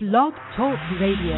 Blog Talk Radio.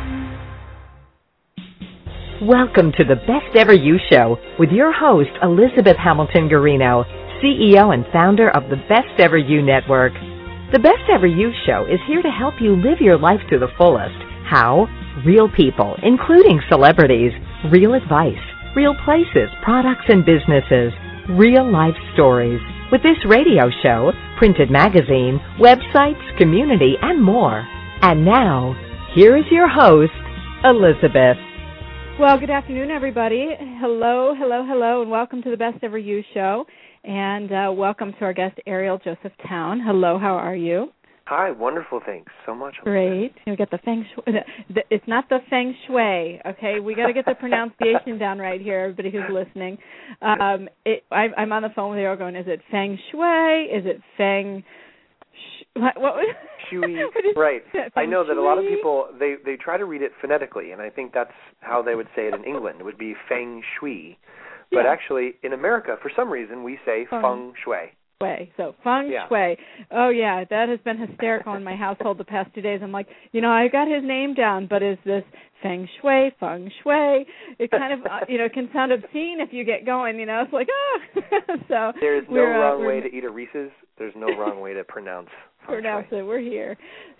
Welcome to the Best Ever You Show with your host, Elizabeth Hamilton Guarino, CEO and founder of the Best Ever You Network. The Best Ever You Show is here to help you live your life to the fullest. How? Real people, including celebrities, real advice, real places, products and businesses, real life stories. With this radio show, printed magazine, websites, community, and more. And now, here is your host, Elizabeth. Well, good afternoon, everybody. Hello, and welcome to the Best Ever You Show. And welcome to our guest, Ariel Joseph Town. Hello, how are you? Hi, wonderful. Thanks so much. Great. We got the feng shui. It's not the feng shui, okay? We got to get the pronunciation down right here, everybody who's listening. I'm on the phone with Ariel going, is it feng shui? Is it feng... What was Shui, right. I know that a lot of people, they try to read it phonetically, and I think that's how they would say it in England. It would be feng shui. But actually, in America, for some reason, we say feng shui. So feng shui. Oh, yeah, that has been hysterical in my household the past 2 days. I'm like, I got his name down, but is this feng shui? It kind of, can sound obscene if you get going, It's like, So there's no wrong way to eat a Reese's. There's no wrong way to pronounce it. We're here.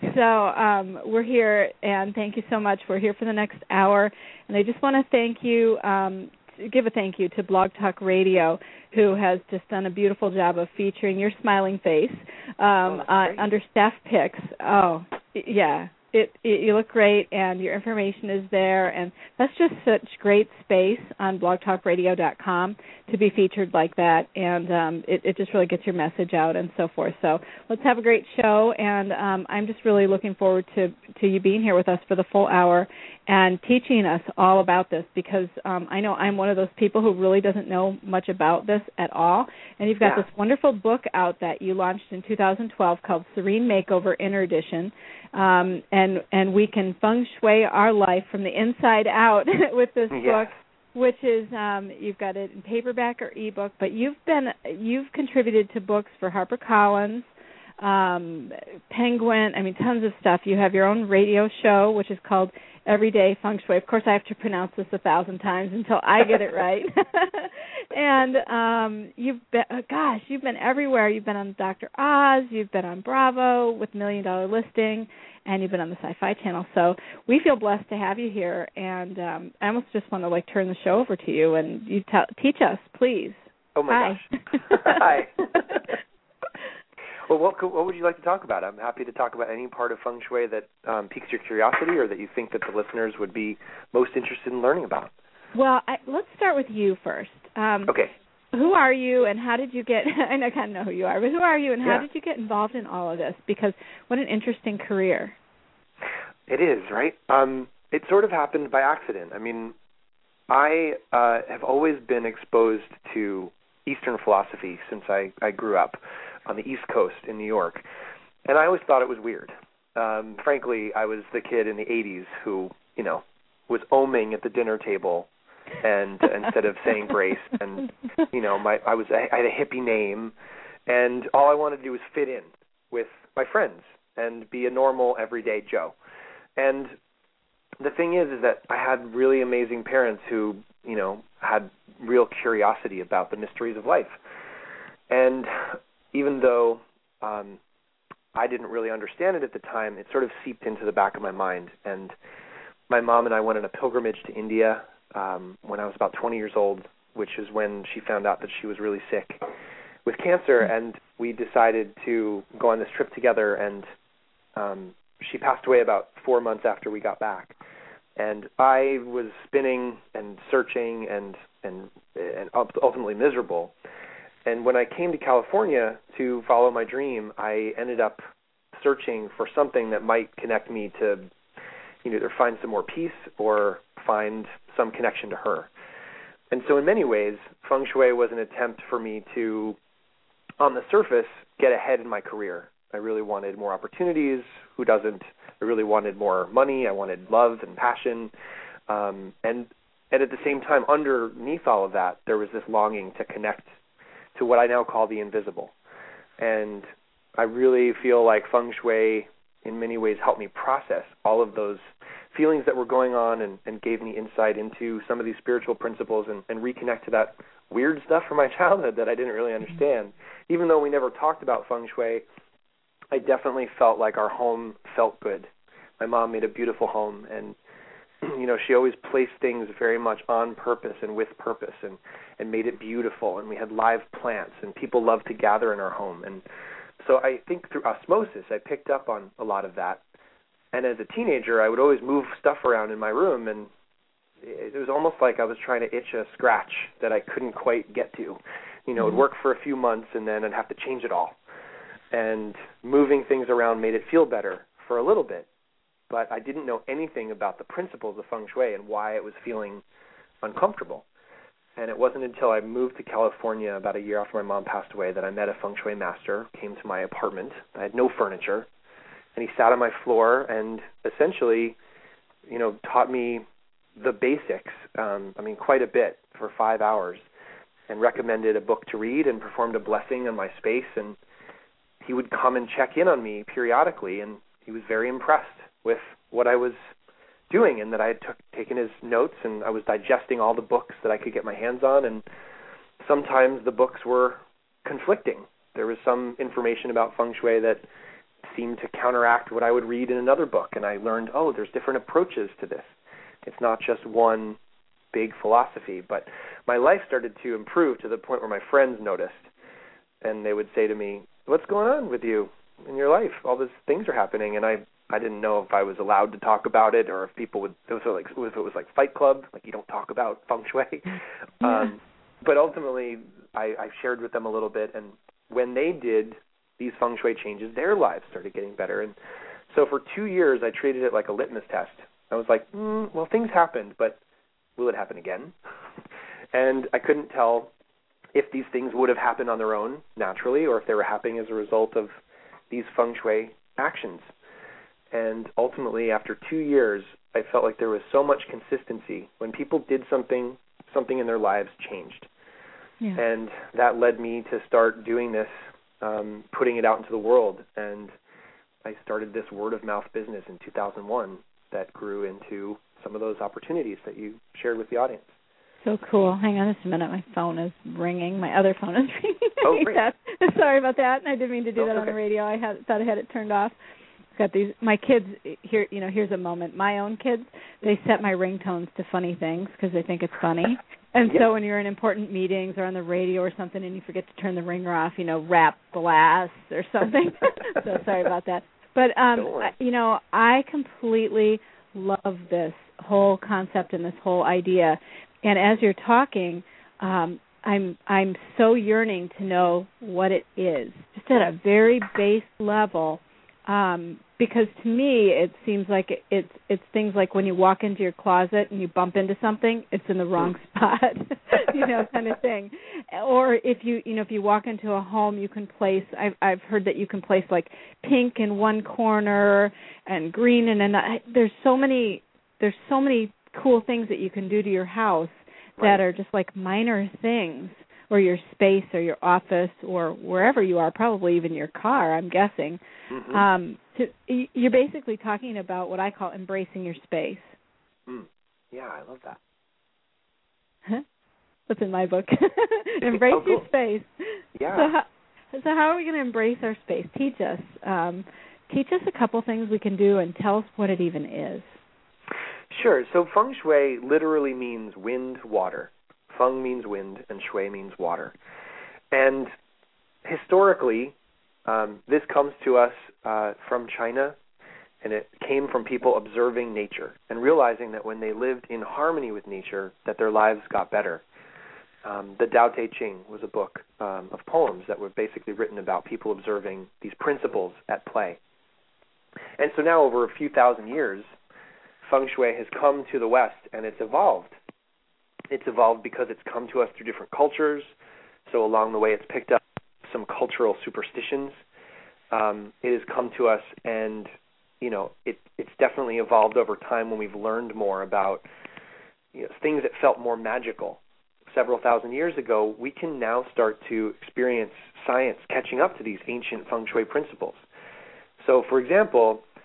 So we're here, and thank you so much. We're here for the next hour, and I just want to thank you, give a thank you to Blog Talk Radio, who has just done a beautiful job of featuring your smiling face under staff picks. Oh, yeah. You look great, and your information is there, and that's just such great space on blogtalkradio.com to be featured like that, and it just really gets your message out and so forth. So let's have a great show, and I'm just really looking forward to you being here with us for the full hour and teaching us all about this, because I know I'm one of those people who really doesn't know much about this at all, and you've got this wonderful book out that you launched in 2012 called Serene Makeover Inner Edition, and we can feng shui our life from the inside out with this book, which is you've got it in paperback or ebook, but you've contributed to books for HarperCollins, Penguin, tons of stuff. You have your own radio show, which is called Everyday Feng Shui. Of course, I have to pronounce this 1,000 times until I get it right. And you've been everywhere. You've been on Dr. Oz, you've been on Bravo with $1 Million Listing, and you've been on the Sci-Fi Channel. So we feel blessed to have you here, and I almost just want to turn the show over to you, and you teach us, please. Oh, my gosh. Hi. Well, what would you like to talk about? I'm happy to talk about any part of feng shui that piques your curiosity or that you think that the listeners would be most interested in learning about. Well, let's start with you first. Okay. Who are you, and how did you get? I kind of know who you are, but who are you, and how did you get involved in all of this? Because what an interesting career. It is, right? It sort of happened by accident. I have always been exposed to Eastern philosophy since I grew up on the East Coast in New York, and I always thought it was weird. Frankly, I was the kid in the 80s who, was oming at the dinner table, and instead of saying grace, and I had a hippie name, and all I wanted to do was fit in with my friends and be a normal everyday Joe. And the thing is that I had really amazing parents who, had real curiosity about the mysteries of life. And even though I didn't really understand it at the time, it sort of seeped into the back of my mind. And my mom and I went on a pilgrimage to India when I was about 20 years old, which is when she found out that she was really sick with cancer, and we decided to go on this trip together, and she passed away about 4 months after we got back. And I was spinning and searching and ultimately miserable. And when I came to California to follow my dream, I ended up searching for something that might connect me to either find some more peace or find some connection to her. And so in many ways, feng shui was an attempt for me to, on the surface, get ahead in my career. I really wanted more opportunities. Who doesn't? I really wanted more money. I wanted love and passion. And at the same time, underneath all of that, there was this longing to connect to what I now call the invisible. And I really feel like feng shui in many ways helped me process all of those feelings that were going on and gave me insight into some of these spiritual principles and reconnect to that weird stuff from my childhood that I didn't really understand. Even though we never talked about feng shui, I definitely felt like our home felt good. My mom made a beautiful home, and she always placed things very much on purpose and with purpose and made it beautiful, and we had live plants, and people loved to gather in our home. And so I think through osmosis I picked up on a lot of that. And as a teenager, I would always move stuff around in my room, and it was almost like I was trying to itch a scratch that I couldn't quite get to. It would work for a few months, and then I'd have to change it all. And moving things around made it feel better for a little bit. But I didn't know anything about the principles of feng shui and why it was feeling uncomfortable. And it wasn't until I moved to California about a year after my mom passed away that I met a feng shui master, came to my apartment. I had no furniture. And he sat on my floor and essentially, taught me the basics, quite a bit for 5 hours, and recommended a book to read and performed a blessing on my space. And he would come and check in on me periodically, and he was very impressed with what I was doing and that I had taken his notes, and I was digesting all the books that I could get my hands on. And sometimes the books were conflicting. There was some information about feng shui that seemed to counteract what I would read in another book, and I learned, there's different approaches to this. It's not just one big philosophy. But my life started to improve to the point where my friends noticed, and they would say to me, "What's going on with you in your life? All these things are happening." And I didn't know if I was allowed to talk about it, or if people would, if it was like Fight Club, like you don't talk about feng shui. Yeah. But ultimately, I shared with them a little bit, and when they did these feng shui changes, their lives started getting better. And so for 2 years, I treated it like a litmus test. I was like, well, things happened, but will it happen again? And I couldn't tell if these things would have happened on their own naturally, or if they were happening as a result of these feng shui actions. And ultimately, after 2 years, I felt like there was so much consistency. When people did something in their lives changed. Yeah. And that led me to start doing this, putting it out into the world. And I started this word-of-mouth business in 2001 that grew into some of those opportunities that you shared with the audience. So cool. Hang on just a minute. My phone is ringing. My other phone is ringing. Oh, great. Sorry about that. I didn't mean to do that on the radio. I thought I had it turned off. Got these. My kids here. Here's a moment. My own kids. They set my ringtones to funny things because they think it's funny. And so when you're in important meetings or on the radio or something, and you forget to turn the ringer off, rap glass or something. So sorry about that. But I completely love this whole concept and this whole idea. And as you're talking, I'm so yearning to know what it is, just at a very base level. Because to me, it seems like it's things like when you walk into your closet and you bump into something, it's in the wrong spot, kind of thing. Or if you walk into a home, you can place. I've heard that you can place like pink in one corner and green in another. There's so many cool things that you can do to your house that are just like minor things, or your space or your office or wherever you are, probably even your car, I'm guessing. Mm-hmm. You're basically talking about what I call embracing your space. Yeah, I love that. That's in my book. Embrace your space. Yeah. So how are we going to embrace our space? Teach us. Teach us a couple things we can do, and tell us what it even is. Sure. So feng shui literally means wind, water. Feng means wind, and shui means water. And historically, this comes to us from China, and it came from people observing nature and realizing that when they lived in harmony with nature, that their lives got better. The Tao Te Ching was a book of poems that were basically written about people observing these principles at play. And so now, over a few thousand years, feng shui has come to the West, and it's evolved. It's evolved because it's come to us through different cultures. So along the way, it's picked up some cultural superstitions. It has come to us, and it's definitely evolved over time when we've learned more about things that felt more magical. Several thousand years ago, we can now start to experience science catching up to these ancient feng shui principles. So, for example,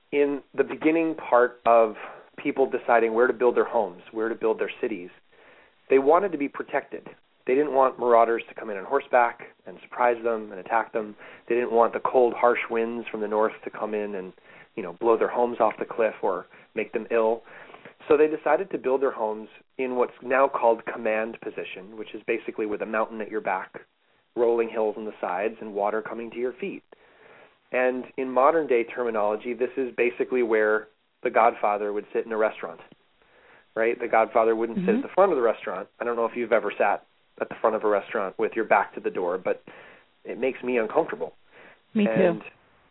in the beginning part of people deciding where to build their homes, where to build their cities, they wanted to be protected. They didn't want marauders to come in on horseback and surprise them and attack them. They didn't want the cold, harsh winds from the north to come in and, blow their homes off the cliff or make them ill. So they decided to build their homes in what's now called command position, which is basically with a mountain at your back, rolling hills on the sides, and water coming to your feet. And in modern-day terminology, this is basically where the Godfather would sit in a restaurant, right? The Godfather wouldn't sit at the front of the restaurant. I don't know if you've ever sat at the front of a restaurant with your back to the door, but it makes me uncomfortable. Me too. And,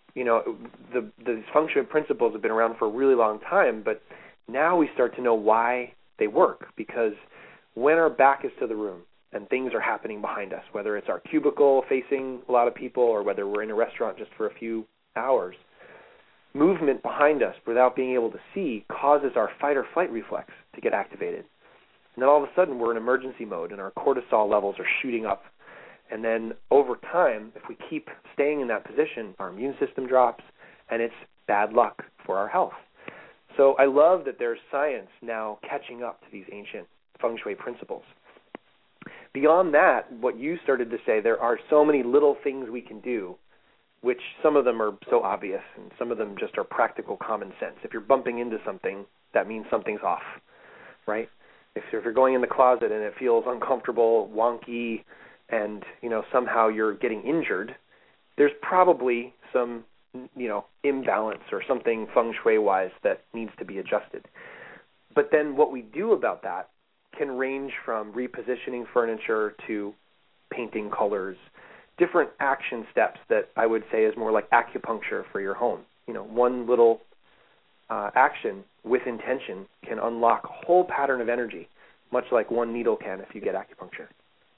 the feng shui principles have been around for a really long time, but now we start to know why they work, because when our back is to the room and things are happening behind us, whether it's our cubicle facing a lot of people or whether we're in a restaurant just for a few hours, movement behind us without being able to see causes our fight or flight reflex to get activated. And then all of a sudden we're in emergency mode and our cortisol levels are shooting up. And then over time, if we keep staying in that position, our immune system drops and it's bad luck for our health. So I love that there's science now catching up to these ancient feng shui principles. Beyond that, what you started to say, there are so many little things we can do, which some of them are so obvious and some of them just are practical common sense. If you're bumping into something, that means something's off, right? If you're going in the closet and it feels uncomfortable, wonky, and somehow you're getting injured, there's probably some imbalance or something feng shui-wise that needs to be adjusted. But then what we do about that can range from repositioning furniture to painting colors, different action steps that I would say is more like acupuncture for your home. One little action with intention can unlock a whole pattern of energy, much like one needle can if you get acupuncture.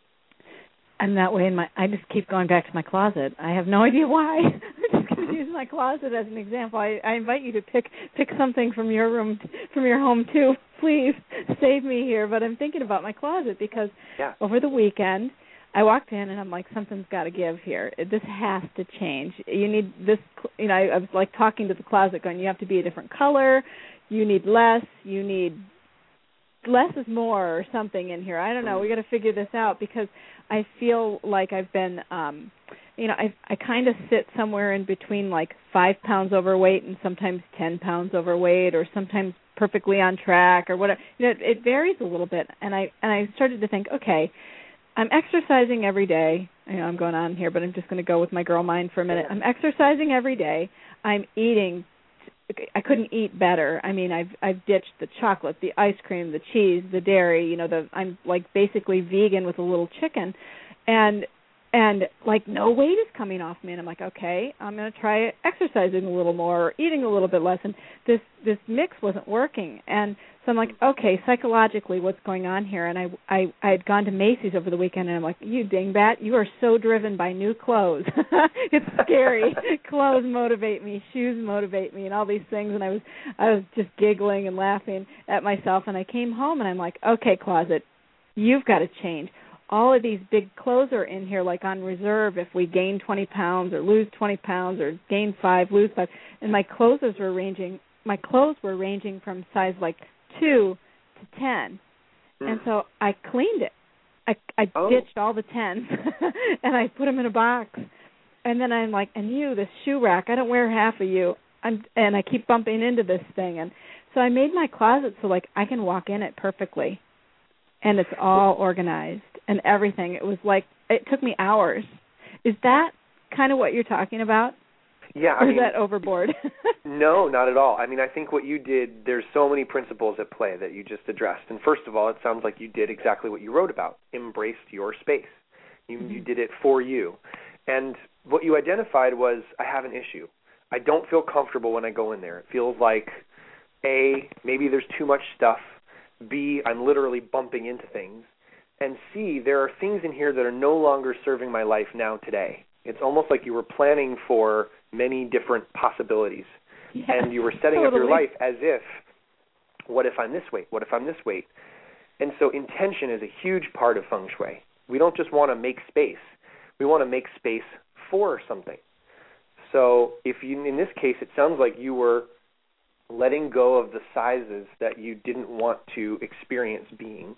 I'm that way I just keep going back to my closet. I have no idea why. I'm just going to use my closet as an example. I invite you to pick something from your room, from your home too. Please save me here. But I'm thinking about my closet because over the weekend I walked in and I'm like, something's got to give here. This has to change. You need this. I was like talking to the closet, going, you have to be a different color. You need less. You need less is more or something in here. I don't know. We got to figure this out because I feel like I've been, I kind of sit somewhere in between like 5 pounds overweight and sometimes 10 pounds overweight or sometimes perfectly on track or whatever. It varies a little bit. And I started to think, okay, I'm exercising every day. I'm going on here, but I'm just going to go with my girl mind for a minute. I'm exercising every day. I'm eating. I couldn't eat better. I mean, I've ditched the chocolate, the ice cream, the cheese, the dairy. I'm like basically vegan with a little chicken, and like no weight is coming off me. And I'm like, okay, I'm going to try exercising a little more or eating a little bit less. And this mix wasn't working. And so I'm like, okay, psychologically, what's going on here? And I had gone to Macy's over the weekend, and I'm like, you dingbat, you are so driven by new clothes. It's scary. Clothes motivate me, shoes motivate me, and all these things. And I was just giggling and laughing at myself. And I came home, and I'm like, okay, closet, you've got to change. All of these big clothes are in here like on reserve if we gain 20 pounds or lose 20 pounds or gain 5, lose 5. And my clothes were ranging from size like 2 to 10. And so I cleaned it. I ditched all the 10s and I put them in a box. And then I'm like, and you, this shoe rack, I don't wear half of you. And I keep bumping into this thing. And so I made my closet so like I can walk in it perfectly. And it's all organized and everything. It was like, it took me hours. Is that kind of what you're talking about? Yeah. Or is that overboard? No, not at all. I mean, I think what you did, there's so many principles at play that you just addressed. And first of all, it sounds like you did exactly what you wrote about, embraced your space. You did it for you. And what you identified was, I have an issue. I don't feel comfortable when I go in there. It feels like, A, maybe there's too much stuff. B, I'm literally bumping into things. And C, there are things in here that are no longer serving my life now today. It's almost like you were planning for many different possibilities. Yes, and you were setting up your life as if, what if I'm this weight? What if I'm this weight? And so intention is a huge part of feng shui. We don't just want to make space. We want to make space for something. So if you, in this case, it sounds like you were letting go of the sizes that you didn't want to experience being,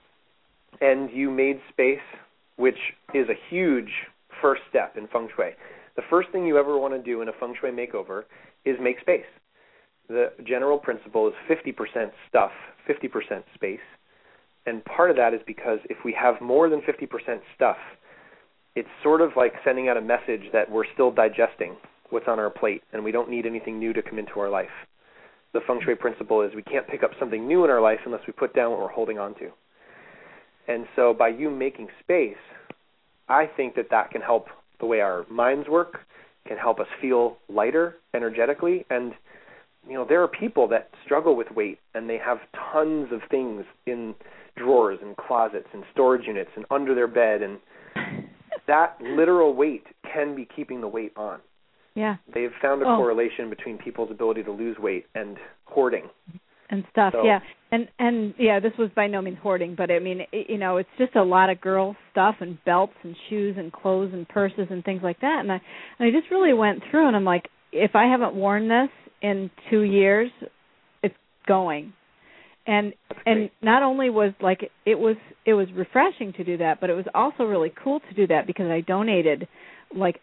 and you made space, which is a huge first step in feng shui. The first thing you ever want to do in a feng shui makeover is make space. The general principle is 50% stuff, 50% space. And part of that is because if we have more than 50% stuff, it's sort of like sending out a message that we're still digesting what's on our plate and we don't need anything new to come into our life. The feng shui principle is we can't pick up something new in our life unless we put down what we're holding on to. And so by you making space, I think that can help the way our minds work, can help us feel lighter energetically. And there are people that struggle with weight, and they have tons of things in drawers and closets and storage units and under their bed, and that literal weight can be keeping the weight on. Yeah. They've found a correlation between people's ability to lose weight and hoarding. And stuff, yeah. And yeah, this was by no means hoarding, but I mean, it's just a lot of girl stuff and belts and shoes and clothes and purses and things like that. And I just really went through, and I'm like, if I haven't worn this in 2 years, it's going. And not only was like it was refreshing to do that, but it was also really cool to do that because I donated like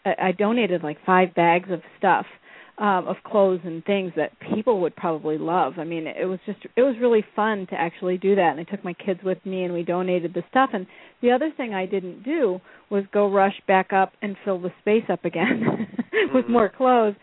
5 bags of stuff, of clothes and things that people would probably love. I mean, it was really fun to actually do that. And I took my kids with me and we donated the stuff. And the other thing I didn't do was go rush back up and fill the space up again with more clothes,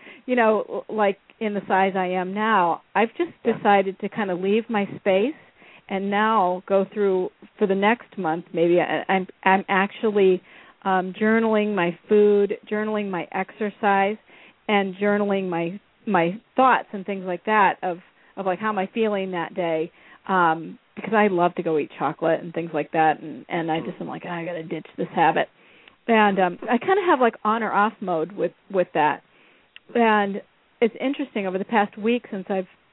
like in the size I am now. I've just decided to kind of leave my space and now go through for the next month. Maybe I'm actually journaling my food, journaling my exercise, and journaling my thoughts and things like that of like how am I feeling that day, because I love to go eat chocolate and things like that, and I just am like, I got to ditch this habit. And I kind of have like on or off mode with that. And it's interesting, over the past week since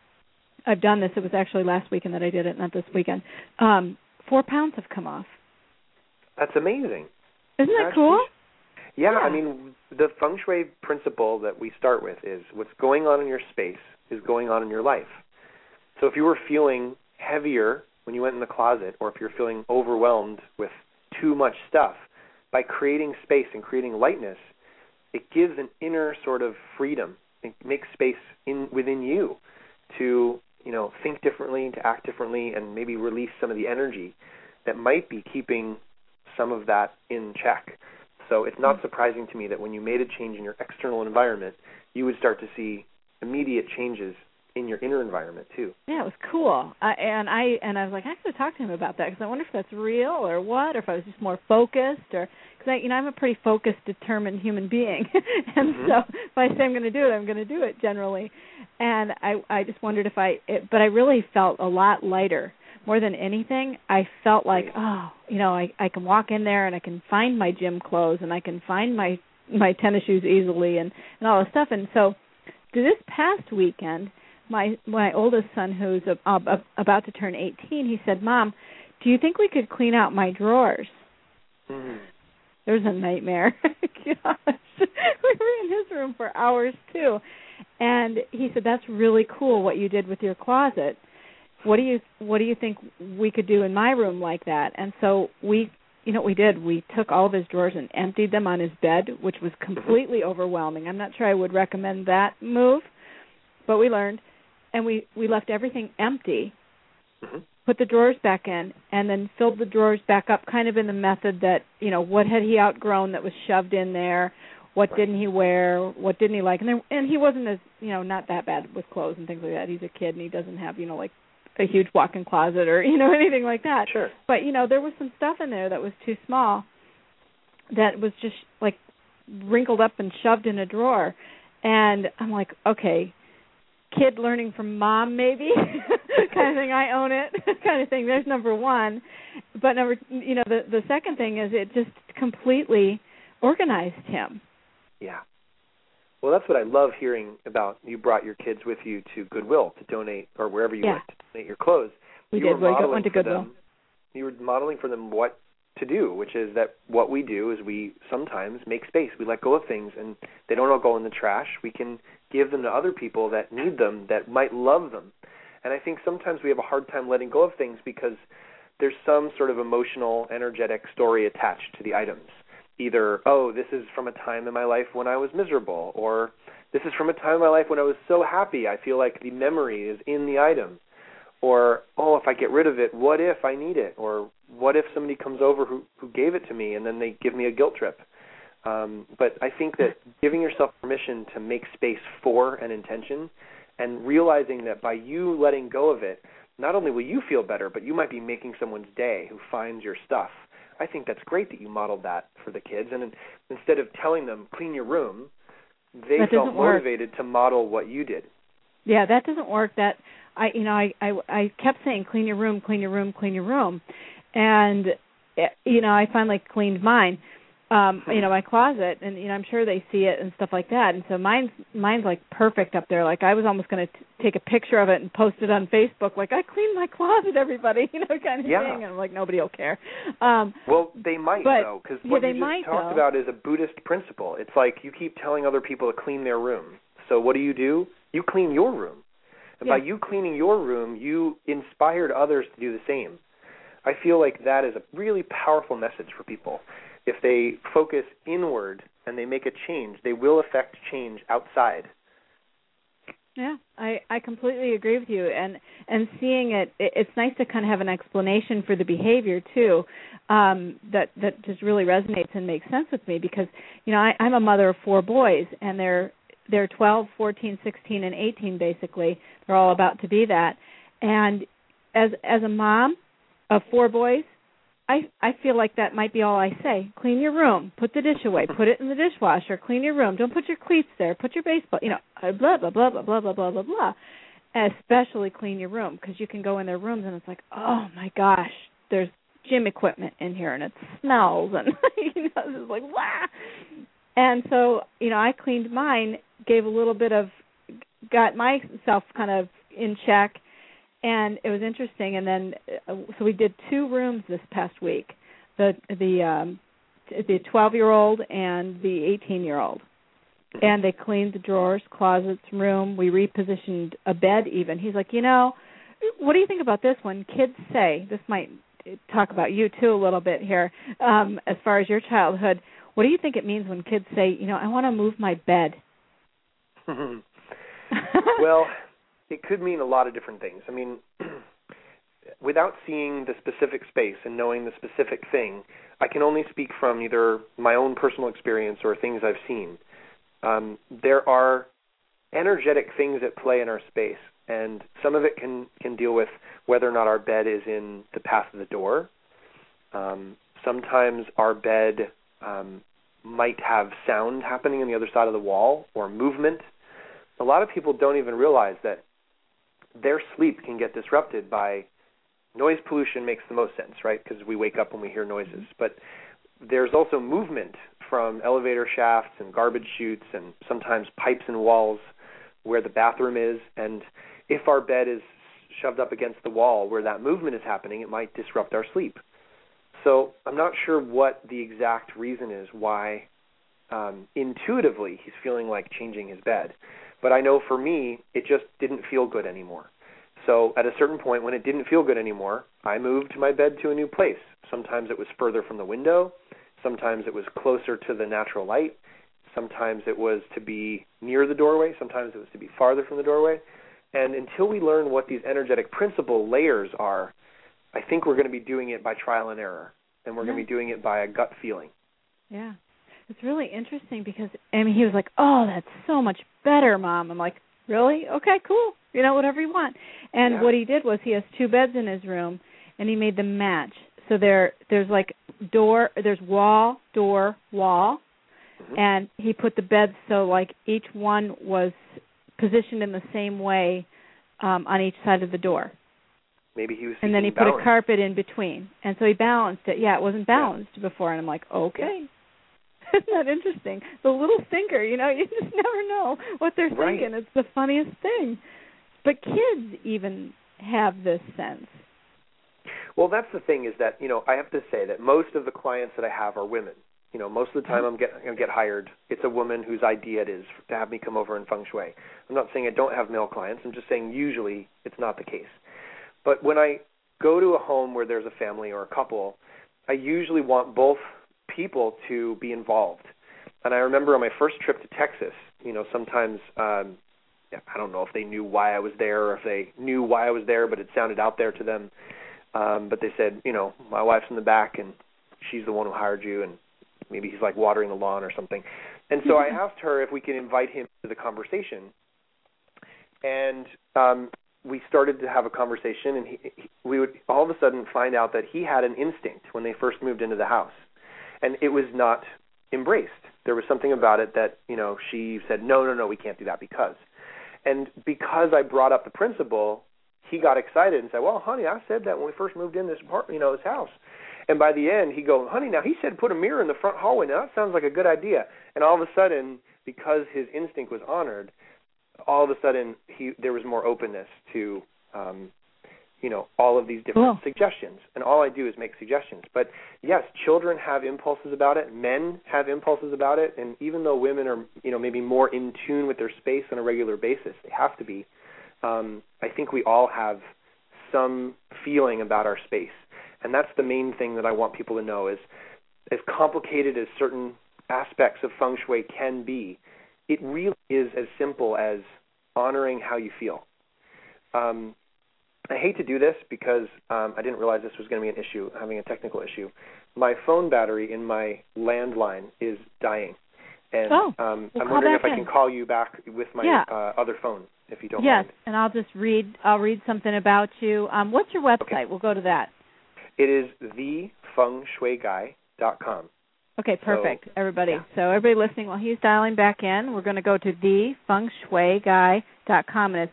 I've done this, it was actually last weekend that I did it, not this weekend, 4 pounds have come off. That's amazing. Isn't that cool? Yeah, I mean, the feng shui principle that we start with is what's going on in your space is going on in your life. So if you were feeling heavier when you went in the closet, or if you're feeling overwhelmed with too much stuff, by creating space and creating lightness, it gives an inner sort of freedom. It makes space within you to, think differently, to act differently, and maybe release some of the energy that might be keeping some of that in check. So it's not surprising to me that when you made a change in your external environment, you would start to see immediate changes in your inner environment too. Yeah, it was cool. And I was like, I have to talk to him about that because I wonder if that's real or what, or if I was just more focused, or because I'm a pretty focused, determined human being, and so if I say I'm going to do it, I'm going to do it generally. And I just wondered but I really felt a lot lighter. More than anything, I felt like, I can walk in there and I can find my gym clothes and I can find my tennis shoes easily and all this stuff. And so this past weekend, my oldest son, who's about to turn 18, he said, Mom, do you think we could clean out my drawers? Mm-hmm. It was a nightmare. Gosh. We were in his room for hours, too. And he said, that's really cool what you did with your closet. What do you think we could do in my room like that? And so we did. We took all of his drawers and emptied them on his bed, which was completely overwhelming. I'm not sure I would recommend that move, but we learned. And we left everything empty, put the drawers back in, and then filled the drawers back up kind of in the method that, what had he outgrown that was shoved in there, what didn't he wear, what didn't he like. And he wasn't as, not that bad with clothes and things like that. He's a kid and he doesn't have, like a huge walk-in closet or, anything like that. Sure. But, there was some stuff in there that was too small that was just like wrinkled up and shoved in a drawer. And I'm like, okay, kid learning from mom maybe kind of thing. I own it kind of thing. There's number one. But the second thing is it just completely organized him. Yeah. Well, that's what I love hearing about. You brought your kids with you to Goodwill to donate, or wherever you went to donate your clothes. We did. We went to Goodwill. You were modeling for them what to do, which is that what we do is we sometimes make space. We let go of things, and they don't all go in the trash. We can give them to other people that need them, that might love them. And I think sometimes we have a hard time letting go of things because there's some sort of emotional, energetic story attached to the items. Either, oh, this is from a time in my life when I was miserable, or this is from a time in my life when I was so happy. I feel like the memory is in the item. Or, oh, if I get rid of it, what if I need it? Or what if somebody comes over who gave it to me and then they give me a guilt trip? But I think that giving yourself permission to make space for an intention and realizing that by you letting go of it, not only will you feel better, but you might be making someone's day who finds your stuff. I think that's great that you modeled that for the kids. And instead of telling them, clean your room, they felt motivated to model what you did. Yeah, that doesn't work. I kept saying, clean your room, clean your room, clean your room. And, I finally cleaned mine, my closet, and, I'm sure they see it and stuff like that. And so mine's like perfect up there. Like I was almost going to take a picture of it and post it on Facebook. Like, I cleaned my closet, everybody, kind of thing. And I'm like, nobody will care. Well, they might, though, because what you just talked about is a Buddhist principle. It's like you keep telling other people to clean their room. So what do? You clean your room. And by you cleaning your room, you inspired others to do the same. I feel like that is a really powerful message for people. If they focus inward and they make a change, they will affect change outside. Yeah, I completely agree with you. And seeing it's nice to kind of have an explanation for the behavior, too, that just really resonates and makes sense with me because, I'm a mother of 4 boys, and they're 12, 14, 16, and 18, basically. They're all about to be that. And as a mom of 4 boys, I feel like that might be all I say. Clean your room. Put the dish away. Put it in the dishwasher. Clean your room. Don't put your cleats there. Put your baseball, blah, blah, blah, blah, blah, blah, blah, blah, blah. Especially clean your room because you can go in their rooms and it's like, oh, my gosh, there's gym equipment in here and it smells. And, it's like, wow. And so, I cleaned mine, got myself kind of in check, and it was interesting. And then, so we did 2 rooms this past week, the 12-year-old and the 18-year-old. And they cleaned the drawers, closets, room. We repositioned a bed even. He's like, what do you think about this one? Kids say, this might talk about you too a little bit here, as far as your childhood. What do you think it means when kids say, I want to move my bed? Well, it could mean a lot of different things. I mean, without seeing the specific space and knowing the specific thing, I can only speak from either my own personal experience or things I've seen. There are energetic things at play in our space, and some of it can deal with whether or not our bed is in the path of the door. Sometimes our bed might have sound happening on the other side of the wall or movement. A lot of people don't even realize that their sleep can get disrupted by noise pollution. Makes the most sense, right? Because we wake up when we hear noises. But there's also movement from elevator shafts and garbage chutes and sometimes pipes and walls where the bathroom is. And if our bed is shoved up against the wall where that movement is happening, it might disrupt our sleep. So I'm not sure what the exact reason is why intuitively he's feeling like changing his bed. But I know for me, it just didn't feel good anymore. So at a certain point when it didn't feel good anymore, I moved my bed to a new place. Sometimes it was further from the window. Sometimes it was closer to the natural light. Sometimes it was to be near the doorway. Sometimes it was to be farther from the doorway. And until we learn what these energetic principle layers are, I think we're going to be doing it by trial and error, and we're going to be doing it by a gut feeling. Yeah. It's really interesting because, he was like, oh, that's so much better, Mom. I'm like, really? Okay, cool. Whatever you want. And what he did was he has 2 beds in his room, and he made them match. So there's like there's wall, door, wall, and he put the beds so like each one was positioned in the same way on each side of the door. Maybe he was and then he balance. Put a carpet in between. And so he balanced it. Yeah, it wasn't balanced before. And I'm like, okay. Isn't that interesting? The little thinker, you just never know what they're thinking. It's the funniest thing. But kids even have this sense. Well, that's the thing is that, I have to say that most of the clients that I have are women. Most of the time I'm going to get hired, it's a woman whose idea it is to have me come over in feng shui. I'm not saying I don't have male clients. I'm just saying usually it's not the case. But when I go to a home where there's a family or a couple, I usually want both people to be involved. And I remember on my first trip to Texas, sometimes I don't know if they knew why I was there or if they knew why I was there, but it sounded out there to them. But they said, my wife's in the back and she's the one who hired you, and maybe he's like watering the lawn or something. And so I asked her if we could invite him to the conversation. And we started to have a conversation, and we would all of a sudden find out that he had an instinct when they first moved into the house. And it was not embraced. There was something about it that, she said, no, we can't do that because. And because I brought up the principle, he got excited and said, well, honey, I said that when we first moved in this apartment, this house. And by the end, he goes, honey, now he said put a mirror in the front hallway. Now that sounds like a good idea. And all of a sudden, because his instinct was honored, all of a sudden there was more openness to, all of these different suggestions. And all I do is make suggestions. But yes, children have impulses about it. Men have impulses about it. And even though women are, maybe more in tune with their space on a regular basis, they have to be. I think we all have some feeling about our space. And that's the main thing that I want people to know is as complicated as certain aspects of feng shui can be, it really is as simple as honoring how you feel. I hate to do this because I didn't realize this was going to be an issue, having a technical issue. My phone battery in my landline is dying. And I'm wondering if I can call you back with my other phone, if you don't mind. Yes, and I'll read something about you. What's your website? Okay. We'll go to that. It is thefengshuiguy.com. Okay, perfect, everybody. Yeah. So everybody listening, while he's dialing back in, we're going to go to thefengshuiguy.com, and it's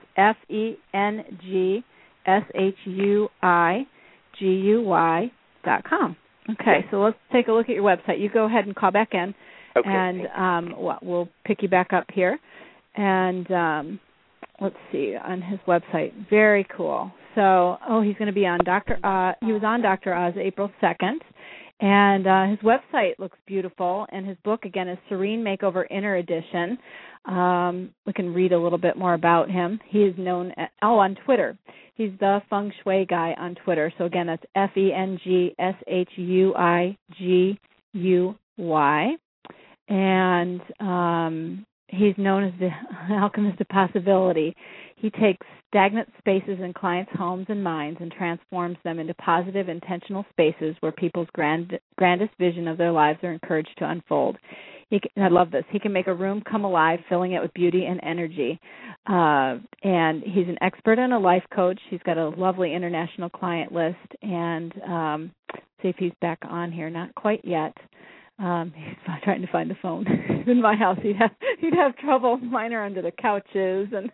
FENGSHUIGUY.com. Okay, so let's take a look at your website. You go ahead and call back in, and we'll pick you back up here. And let's see, on his website. Very cool. So, he's going to be on he was on Dr. Oz April 2nd, and his website looks beautiful, and his book, again, is Serene Makeover Inner Edition. We can read a little bit more about him. He is known on Twitter. He's the Feng Shui Guy on Twitter. So, again, that's FENGSHUIGUY. And he's known as the alchemist of possibility. He takes stagnant spaces in clients' homes and minds and transforms them into positive, intentional spaces where people's grandest vision of their lives are encouraged to unfold. I love this. He can make a room come alive, filling it with beauty and energy. And he's an expert and a life coach. He's got a lovely international client list. And see if he's back on here. Not quite yet. He's trying to find the phone. In my house, he'd have trouble. Mine are under the couches, and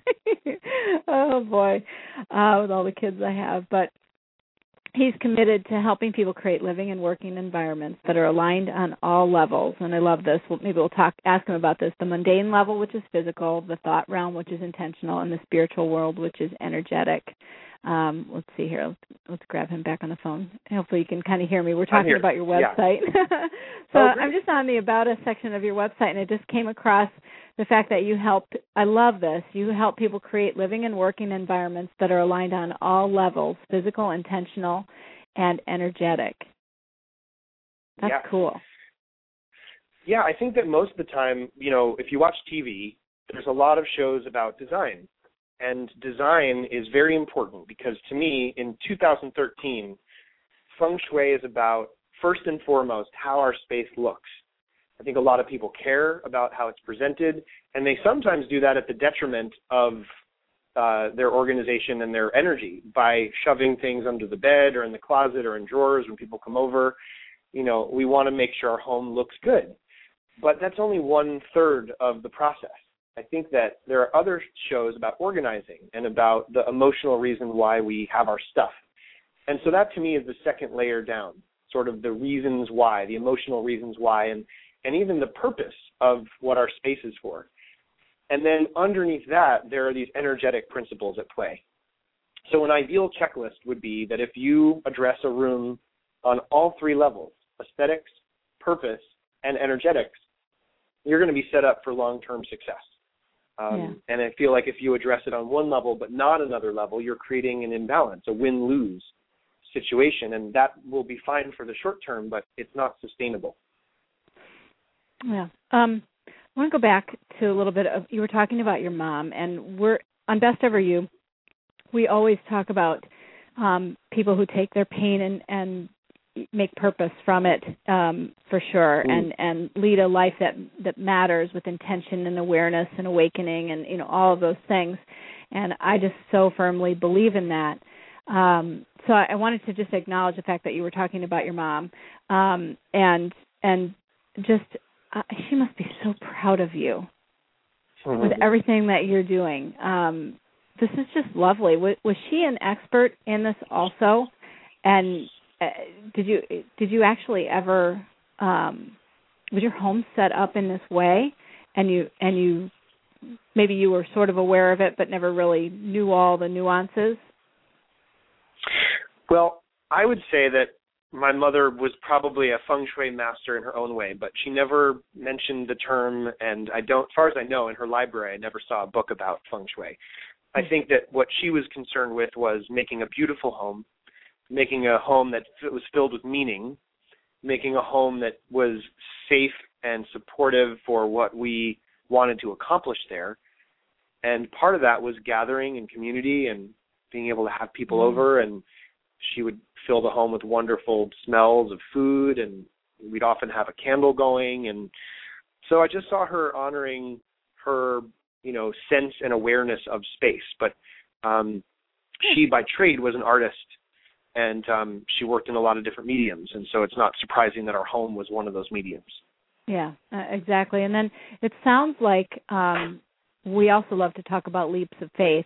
oh boy, with all the kids I have. But he's committed to helping people create living and working environments that are aligned on all levels. And I love this. Maybe we'll ask him about this: the mundane level, which is physical; the thought realm, which is intentional; and the spiritual world, which is energetic. Let's see here. Let's grab him back on the phone. Hopefully you can kind of hear me. We're talking about your website. Yeah. So I'm just on the About Us section of your website, and I just came across the fact that you I love this, you help people create living and working environments that are aligned on all levels, physical, intentional, and energetic. That's cool. Yeah, I think that most of the time, if you watch TV, there's a lot of shows about design. And design is very important because to me, in 2013, Feng Shui is about, first and foremost, how our space looks. I think a lot of people care about how it's presented, and they sometimes do that at the detriment of their organization and their energy by shoving things under the bed or in the closet or in drawers when people come over. We want to make sure our home looks good. But that's only 1/3 of the process. I think that there are other shows about organizing and about the emotional reason why we have our stuff. And so that to me is the second layer down, sort of the reasons why, the emotional reasons why, and even the purpose of what our space is for. And then underneath that, there are these energetic principles at play. So an ideal checklist would be that if you address a room on all three levels, aesthetics, purpose, and energetics, you're going to be set up for long-term success. And I feel like if you address it on one level but not another level, you're creating an imbalance, a win-lose situation, and that will be fine for the short term, but it's not sustainable. Yeah. I want to go back to a little bit of, you were talking about your mom, and we're on Best Ever You, we always talk about people who take their pain and make purpose from it, for sure, and lead a life that matters with intention and awareness and awakening and, you know, all of those things. And I just so firmly believe in that. So I wanted to just acknowledge the fact that you were talking about your mom, and just she must be so proud of you with everything that you're doing. This is just lovely. Was she an expert in this also? And did you actually ever was your home set up in this way, and you maybe you were sort of aware of it but never really knew all the nuances? Well, I would say that my mother was probably a feng shui master in her own way, but she never mentioned the term, and as far as I know, in her library I never saw a book about feng shui. I think that what she was concerned with was making a beautiful home, making a home that was filled with meaning, making a home that was safe and supportive for what we wanted to accomplish there. And part of that was gathering and community and being able to have people over, and she would fill the home with wonderful smells of food, and we'd often have a candle going. And so I just saw her honoring her, you know, sense and awareness of space. But she, by trade, was an artist, and she worked in a lot of different mediums, and so it's not surprising that our home was one of those mediums. Yeah, exactly. And then it sounds like we also love to talk about leaps of faith.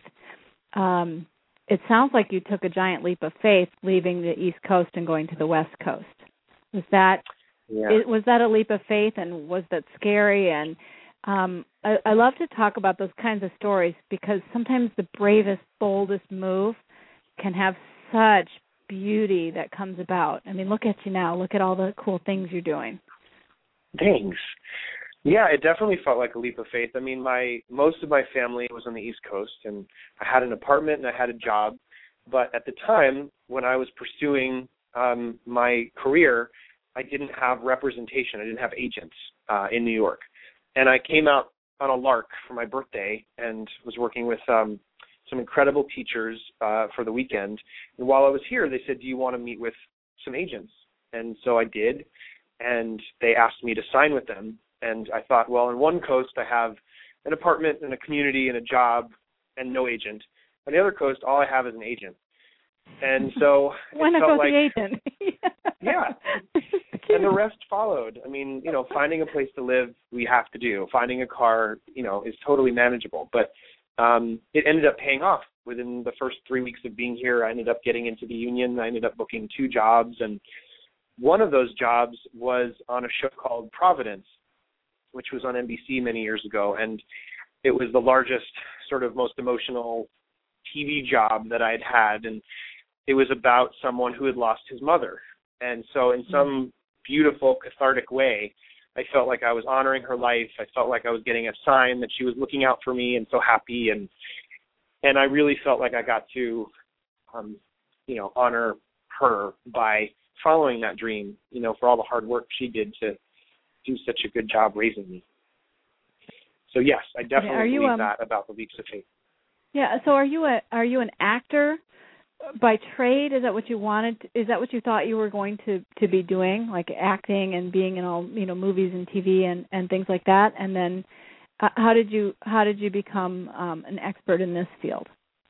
It sounds like you took a giant leap of faith leaving the East Coast and going to the West Coast. Was that a leap of faith, and was that scary? And I love to talk about those kinds of stories, because sometimes the bravest, boldest move can have such beauty that comes about. I mean, look at you now. Look at all the cool things you're doing. Thanks. Yeah, it definitely felt like a leap of faith. I mean, most of my family was on the East Coast, and I had an apartment and I had a job. But at the time, when I was pursuing my career, I didn't have representation. I didn't have agents in New York. And I came out on a lark for my birthday and was working with some incredible teachers for the weekend. And while I was here, they said, "Do you want to meet with some agents?" And so I did, and they asked me to sign with them. And I thought, well, on one coast I have an apartment and a community and a job and no agent. On the other coast, all I have is an agent. And so why not go with the agent? Yeah. And the rest followed. I mean, you know, finding a place to live, we have to do. Finding a car, you know, is totally manageable. But it ended up paying off. Within the first 3 weeks of being here, I ended up getting into the union. I ended up booking 2 jobs. And one of those jobs was on a show called Providence, which was on NBC many years ago. And it was the largest, sort of most emotional TV job that I had had. And it was about someone who had lost his mother. And so in some beautiful, cathartic way, I felt like I was honoring her life. I felt like I was getting a sign that she was looking out for me and so happy. And I really felt like I got to, you know, honor her by following that dream, you know, for all the hard work she did to do such a good job raising me. So yes, I definitely believe that about the leaps of faith. Yeah. So are you an actor by trade? Is that what you wanted? Is that what you thought you were going to be doing, like acting and being in all, you know, movies and TV and things like that? And then how did you become an expert in this field?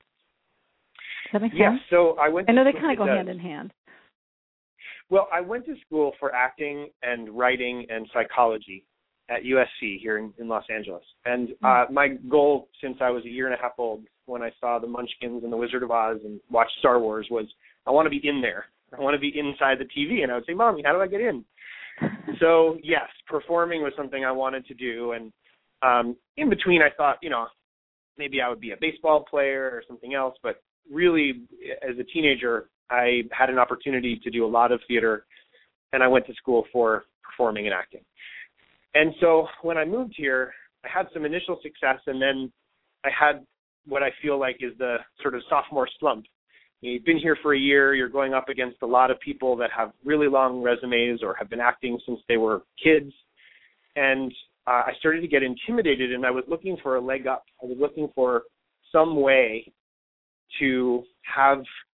Does that make sense? Yeah. So I know they kind of go hand in hand. Well, I went to school for acting and writing and psychology at USC here in Los Angeles. And my goal since I was a year and a half old, when I saw the Munchkins and the Wizard of Oz and watched Star Wars, was I want to be in there. I want to be inside the TV. And I would say, "Mommy, how do I get in?" So, yes, performing was something I wanted to do. And in between, I thought, you know, maybe I would be a baseball player or something else. But really, as a teenager, I had an opportunity to do a lot of theater, and I went to school for performing and acting. And so when I moved here, I had some initial success, and then I had what I feel like is the sort of sophomore slump. You've been here for a year, you're going up against a lot of people that have really long resumes or have been acting since they were kids. And I started to get intimidated, and I was looking for a leg up. I was looking for some way to have,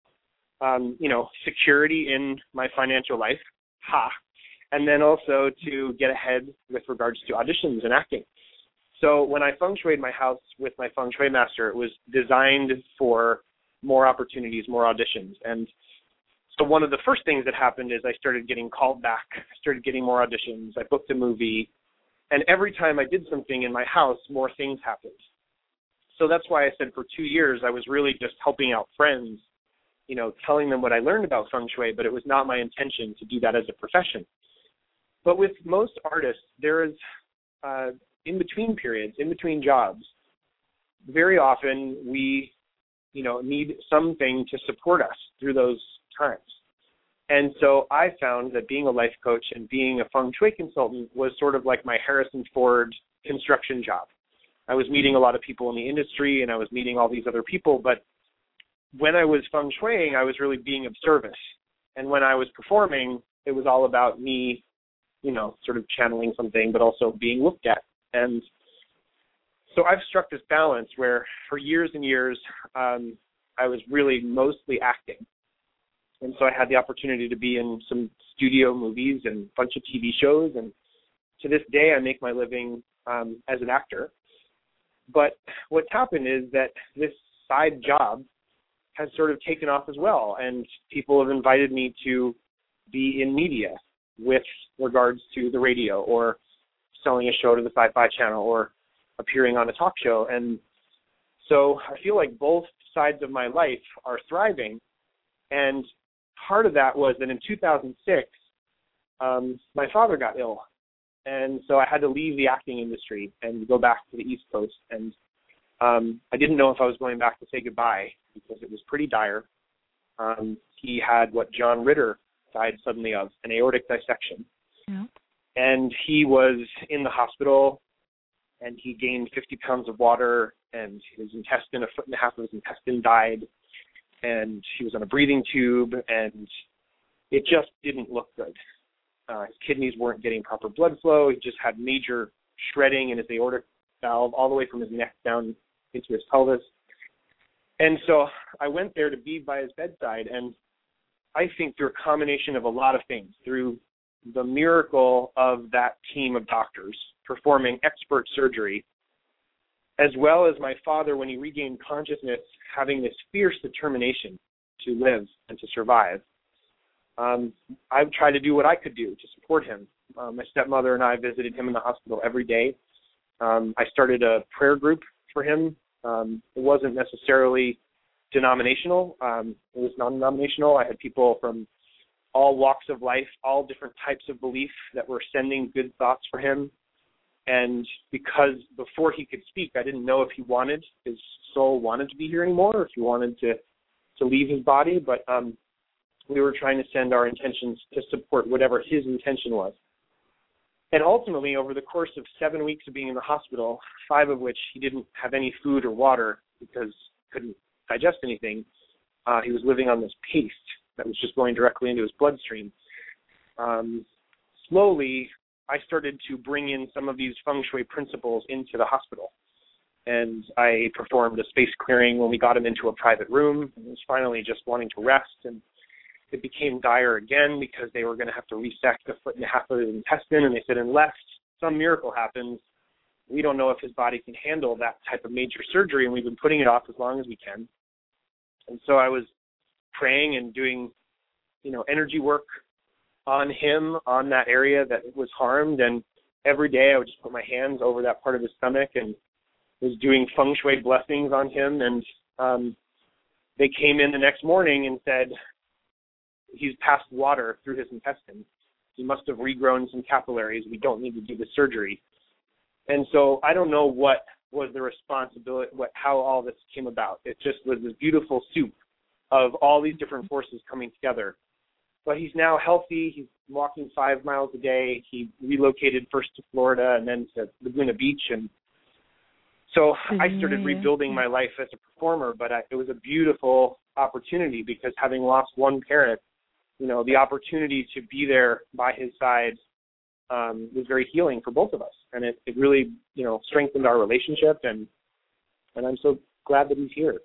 security in my financial life. And then also to get ahead with regards to auditions and acting. So when I feng shuied my house with my feng shui master, it was designed for more opportunities, more auditions. And so one of the first things that happened is I started getting called back. I started getting more auditions. I booked a movie. And every time I did something in my house, more things happened. So that's why I said for 2 years I was really just helping out friends, telling them what I learned about feng shui, but it was not my intention to do that as a profession. But with most artists, there is in-between periods, in-between jobs. Very often we, need something to support us through those times. And so I found that being a life coach and being a feng shui consultant was sort of like my Harrison Ford construction job. I was meeting a lot of people in the industry, and I was meeting all these other people, but when I was feng shuiing, I was really being of service. And when I was performing, it was all about me, sort of channeling something, but also being looked at. And so I've struck this balance where for years and years, I was really mostly acting. And so I had the opportunity to be in some studio movies and a bunch of TV shows. And to this day, I make my living as an actor. But what's happened is that this side job has sort of taken off as well. And people have invited me to be in media with regards to the radio or selling a show to the Sci-Fi Channel or appearing on a talk show. And so I feel like both sides of my life are thriving. And part of that was that in 2006, my father got ill. And so I had to leave the acting industry and go back to the East Coast. And I didn't know if I was going back to say goodbye because it was pretty dire. He had what John Ritter died suddenly of, an aortic dissection. Yeah. And he was in the hospital, and he gained 50 pounds of water, and his intestine, a foot and a half of his intestine died, and he was on a breathing tube, and it just didn't look good. His kidneys weren't getting proper blood flow. He just had major shredding in his aortic valve all the way from his neck down into his pelvis. And so I went there to be by his bedside, and I think through a combination of a lot of things, through the miracle of that team of doctors performing expert surgery, as well as my father, when he regained consciousness, having this fierce determination to live and to survive, I tried to do what I could do to support him. My stepmother and I visited him in the hospital every day. I started a prayer group for him. It wasn't necessarily denominational. It was non-denominational. I had people from all walks of life, all different types of belief that were sending good thoughts for him. And because before he could speak, I didn't know if his soul wanted to be here anymore, or if he wanted to leave his body. But we were trying to send our intentions to support whatever his intention was. And ultimately, over the course of 7 weeks of being in the hospital, 5 of which he didn't have any food or water because he couldn't digest anything, he was living on this paste that was just going directly into his bloodstream. Slowly, I started to bring in some of these feng shui principles into the hospital. And I performed a space clearing when we got him into a private room. He was finally just wanting to rest, and it became dire again because they were going to have to resect a foot and a half of his intestine, and they said unless some miracle happens, we don't know if his body can handle that type of major surgery, and we've been putting it off as long as we can. And so I was praying and doing, energy work on him, on that area that was harmed, and every day I would just put my hands over that part of his stomach and was doing feng shui blessings on him, and they came in the next morning and said, he's passed water through his intestine. He must have regrown some capillaries. We don't need to do the surgery. And so I don't know what was the responsibility, how all this came about. It just was this beautiful soup of all these different forces coming together. But he's now healthy. He's walking 5 miles a day. He relocated first to Florida and then to Laguna Beach. And so I started rebuilding my life as a performer, but it was a beautiful opportunity because having lost one parent, the opportunity to be there by his side was very healing for both of us. And it really, strengthened our relationship. And I'm so glad that he's here.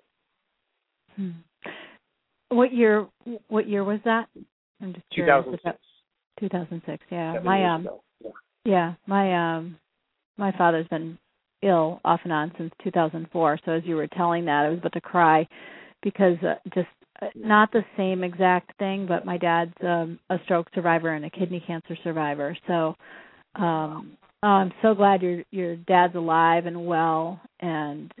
What year was that? I'm just curious. 2006. 2006. Yeah. 7 years ago. Yeah. My father's been ill off and on since 2004. So as you were telling that, I was about to cry because not the same exact thing, but my dad's a stroke survivor and a kidney cancer survivor. So I'm so glad your dad's alive and well, and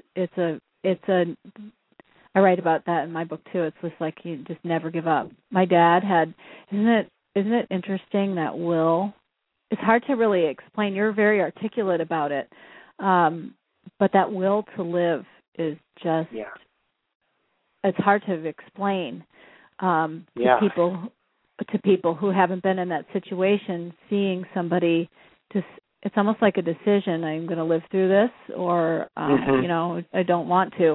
I write about that in my book too. It's just like you just never give up. My dad had, isn't it interesting that will? It's hard to really explain. You're very articulate about it, but that will to live is just. Yeah. It's hard to explain to people who haven't been in that situation. Seeing somebody, it's almost like a decision. I'm going to live through this, or I don't want to.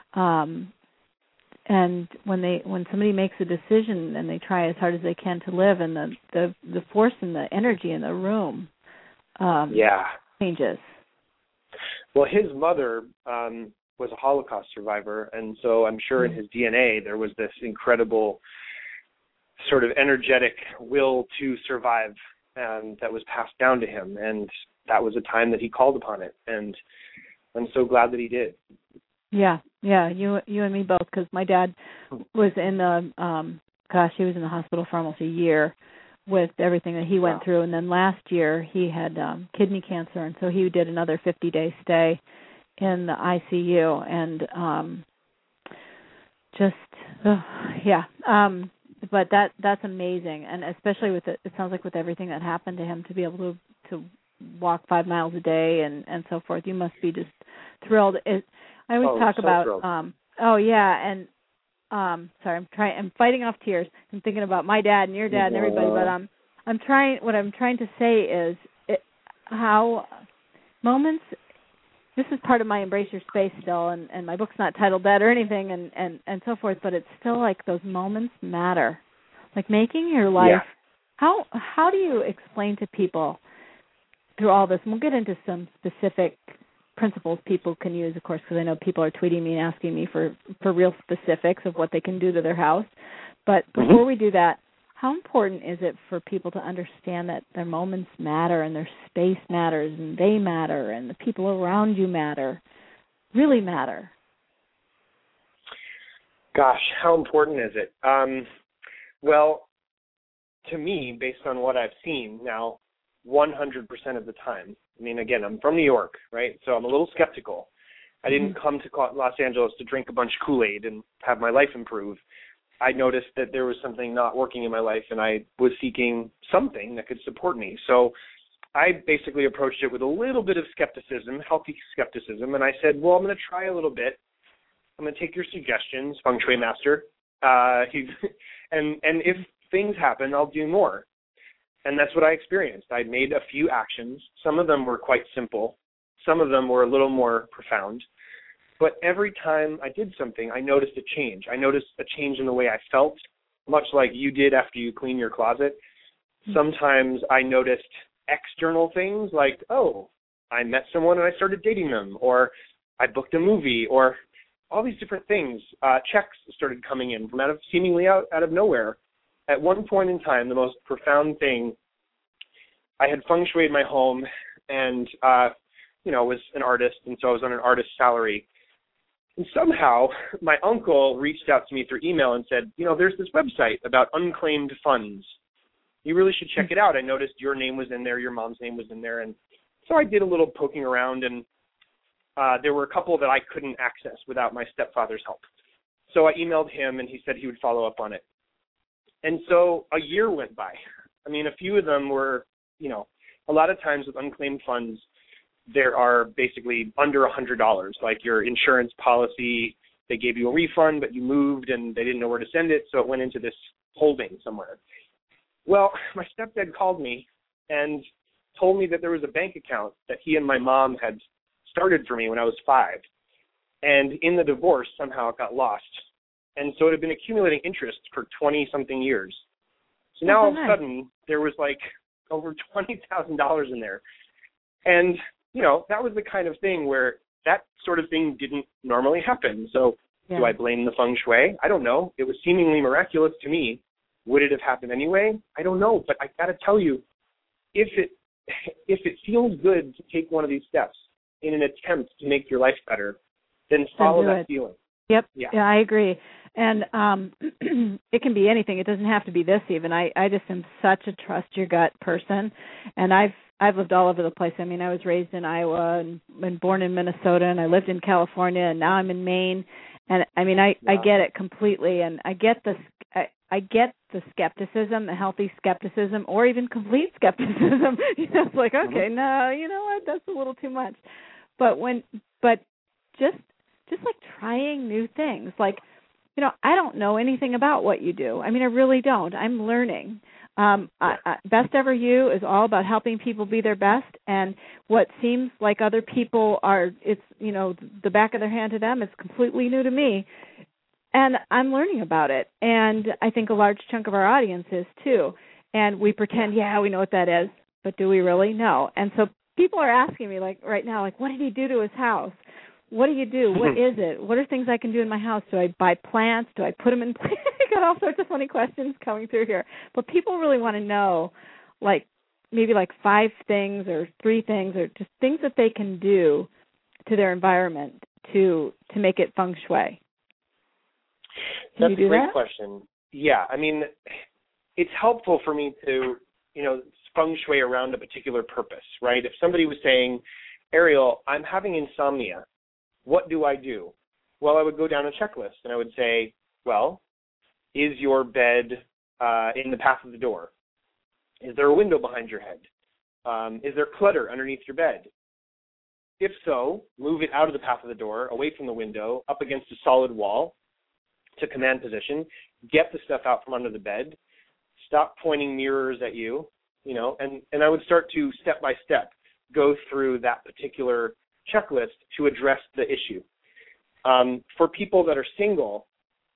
And when somebody makes a decision and they try as hard as they can to live, and the force and the energy in the room changes. Well, his mother was a Holocaust survivor, and so I'm sure in his DNA there was this incredible sort of energetic will to survive that was passed down to him, and that was a time that he called upon it, and I'm so glad that he did. Yeah, you and me both, because my dad was in he was in the hospital for almost a year with everything that he went through, and then last year he had kidney cancer, and so he did another 50-day stay in the ICU, and but that's amazing, and especially with it sounds like with everything that happened to him, to be able to walk 5 miles a day and so forth. You must be just thrilled. I always talk about thrilled. I'm fighting off tears. I'm thinking about my dad and your dad and everybody, but what I'm trying to say is how moments. This is part of my Embrace Your Space still, and my book's not titled that or anything, and so forth, but it's still like those moments matter. Like making your life. Yeah. How do you explain to people through all this? And we'll get into some specific principles people can use, of course, because I know people are tweeting me and asking me for real specifics of what they can do to their house. But before we do that, how important is it for people to understand that their moments matter and their space matters and they matter and the people around you matter, really matter? Gosh, how important is it? Well, to me, based on what I've seen now, 100% of the time. I mean, again, I'm from New York, right? So I'm a little skeptical. I didn't come to Los Angeles to drink a bunch of Kool-Aid and have my life improve. I noticed that there was something not working in my life, and I was seeking something that could support me. So I basically approached it with a little bit of skepticism, healthy skepticism, and I said, well, I'm going to try a little bit. I'm going to take your suggestions, Feng Shui Master, and if things happen, I'll do more. And that's what I experienced. I made a few actions. Some of them were quite simple. Some of them were a little more profound. But every time I did something, I noticed a change. I noticed a change in the way I felt, much like you did after you clean your closet. Sometimes I noticed external things like, oh, I met someone and I started dating them, or I booked a movie, or all these different things. Checks started coming in from seemingly out of nowhere. At one point in time, the most profound thing, I had feng shuied my home and, was an artist, and so I was on an artist's salary. And somehow my uncle reached out to me through email and said, there's this website about unclaimed funds. You really should check it out. I noticed your name was in there, your mom's name was in there. And so I did a little poking around, and there were a couple that I couldn't access without my stepfather's help. So I emailed him, and he said he would follow up on it. And so a year went by. I mean, a few of them were, a lot of times with unclaimed funds, there are basically under $100. Like your insurance policy, they gave you a refund, but you moved and they didn't know where to send it, so it went into this holding somewhere. Well, my stepdad called me and told me that there was a bank account that he and my mom had started for me when I was 5. And in the divorce, somehow it got lost. And so it had been accumulating interest for 20-something years. So now all of a sudden, there was like over $20,000 in there. And, you know, that was the kind of thing where that sort of thing didn't normally happen. So do I blame the feng shui? I don't know. It was seemingly miraculous to me. Would it have happened anyway? I don't know. But I got to tell you, if it feels good to take one of these steps in an attempt to make your life better, then follow that feeling. Yep. Yeah, I agree. And it can be anything. It doesn't have to be this even. I just am such a trust your gut person. And I've lived all over the place. I mean, I was raised in Iowa and born in Minnesota, and I lived in California, and now I'm in Maine. And I mean, I get it completely, and I get the skepticism, the healthy skepticism, or even complete skepticism. You know, it's like, okay, no, you know what, that's a little too much. But just like trying new things, like, you know, I don't know anything about what you do. I mean, I really don't. I'm learning. Best Ever You is all about helping people be their best, and what seems like other people are, it's, you know, the back of their hand to them, it's completely new to me, and I'm learning about it, and I think a large chunk of our audience is too, and we pretend, we know what that is, but do we really? No. And so people are asking me, like, right now, like, what did he do to his house? What do you do? What is it? What are things I can do in my house? Do I buy plants? Do I put them in plants? I got all sorts of funny questions coming through here. But people really want to know, like, maybe like 5 things or 3 things or just things that they can do to their environment to make it feng shui. That's a great question. Yeah, I mean, it's helpful for me to, you know, feng shui around a particular purpose, right? If somebody was saying, Ariel, I'm having insomnia, what do I do? Well, I would go down a checklist, and I would say, well, is your bed in the path of the door? Is there a window behind your head? Is there clutter underneath your bed? If so, move it out of the path of the door, away from the window, up against a solid wall to command position. Get the stuff out from under the bed. Stop pointing mirrors at you, you know, and I would start to step by step go through that particular checklist to address the issue. For people that are single,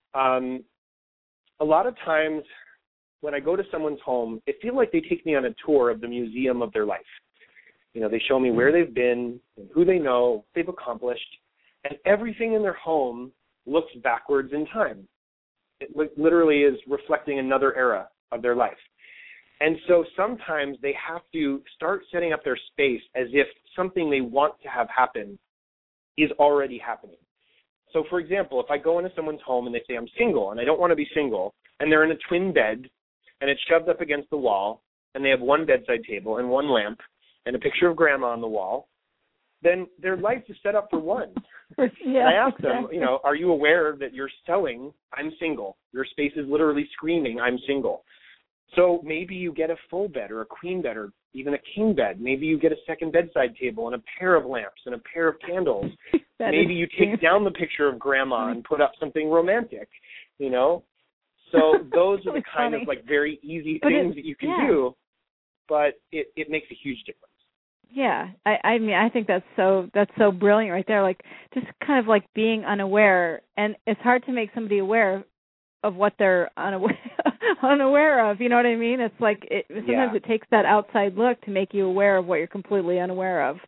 a lot of times when I go to someone's home, it feels like they take me on a tour of the museum of their life. You know, they show me where they've been, and who they know, what they've accomplished, and everything in their home looks backwards in time. It literally is reflecting another era of their life. And so sometimes they have to start setting up their space as if something they want to have happen is already happening. So, for example, if I go into someone's home and they say, I'm single and I don't want to be single, and they're in a twin bed and it's shoved up against the wall, and they have one bedside table and one lamp and a picture of grandma on the wall, then their life is set up for one. And I ask them, you know, are you aware that you're selling, I'm single? Your space is literally screaming, I'm single. So maybe you get a full bed or a queen bed or even a king bed. Maybe you get a second bedside table and a pair of lamps and a pair of candles. Maybe you take down the picture of grandma and put up something romantic, you know. So those are the kind of like very easy things that you can do, but it makes a huge difference. Yeah, I mean, I think that's so brilliant right there. Like, just kind of like being unaware, and it's hard to make somebody aware of what they're unaware of. You know what I mean? It's like sometimes it takes that outside look to make you aware of what you're completely unaware of.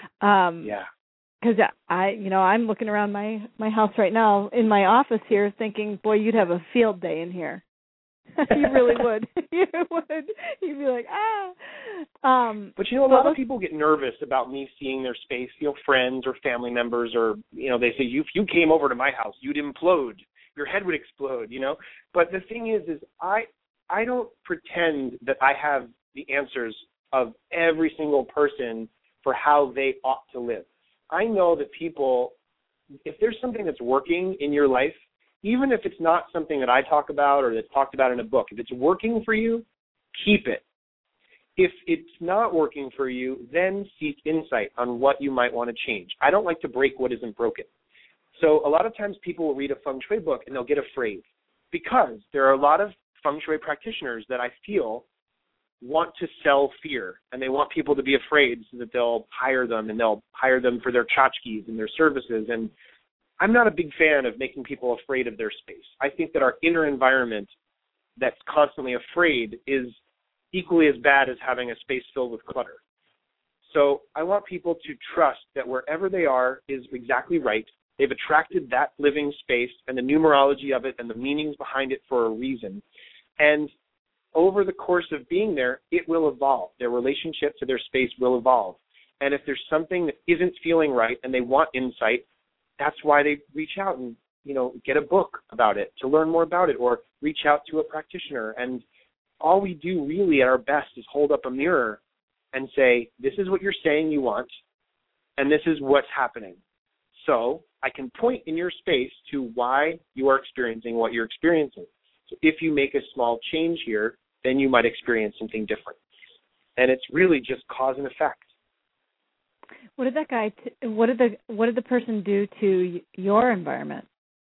Because I'm looking around my house right now in my office here, thinking, boy, you'd have a field day in here. You really would. You would. You'd be like, But you know, a lot of people get nervous about me seeing their space. You know, friends or family members, or you know, they say, if you came over to my house, you'd implode. Your head would explode. You know. But the thing is I don't pretend that I have the answers of every single person for how they ought to live. I know that people, if there's something that's working in your life, even if it's not something that I talk about or that's talked about in a book, if it's working for you, keep it. If it's not working for you, then seek insight on what you might want to change. I don't like to break what isn't broken. So a lot of times people will read a feng shui book and they'll get afraid because there are a lot of feng shui practitioners that I feel want to sell fear, and they want people to be afraid so that they'll hire them, and they'll hire them for their tchotchkes and their services. And I'm not a big fan of making people afraid of their space. I think that our inner environment that's constantly afraid is equally as bad as having a space filled with clutter. So I want people to trust that wherever they are is exactly right. They've attracted that living space and the numerology of it and the meanings behind it for a reason. And over the course of being there, it will evolve. Their relationship to their space will evolve. And if there's something that isn't feeling right and they want insight, that's why they reach out and, get a book about it to learn more about it, or reach out to a practitioner. And all we do really at our best is hold up a mirror and say, this is what you're saying you want, and this is what's happening. So I can point in your space to why you are experiencing what you're experiencing. So if you make a small change here, then you might experience something different. And it's really just cause and effect. What did that guy? What did the person do to your environment?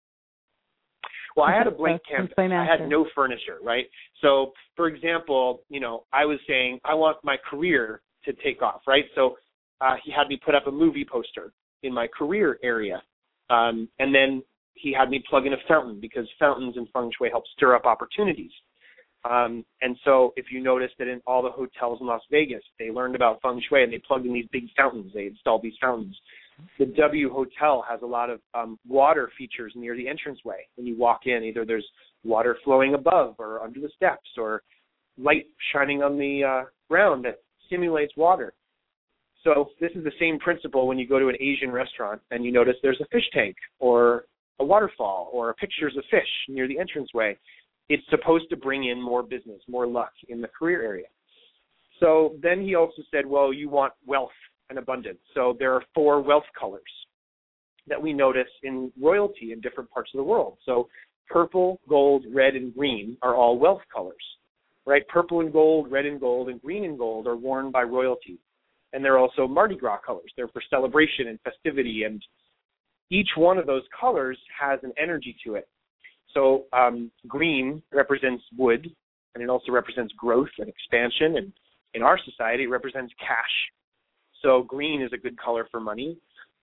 Well, I had a blank canvas. I had no furniture, right? So, for example, I was saying I want my career to take off, right? So he had me put up a movie poster in my career area, and then he had me plug in a fountain because fountains in feng shui help stir up opportunities. And so if you notice that in all the hotels in Las Vegas, they learned about feng shui and they plugged in these big fountains. They installed these fountains. The W Hotel has a lot of water features near the entranceway. When you walk in, either there's water flowing above or under the steps, or light shining on the ground that simulates water. So this is the same principle when you go to an Asian restaurant and you notice there's a fish tank or a waterfall or pictures of fish near the entranceway. It's supposed to bring in more business, more luck in the career area. So then he also said, well, you want wealth and abundance. So there are 4 wealth colors that we notice in royalty in different parts of the world. So purple, gold, red, and green are all wealth colors, right? Purple and gold, red and gold, and green and gold are worn by royalty. And they're also Mardi Gras colors. They're for celebration and festivity. And each one of those colors has an energy to it. So green represents wood, and it also represents growth and expansion. And in our society, it represents cash. So green is a good color for money.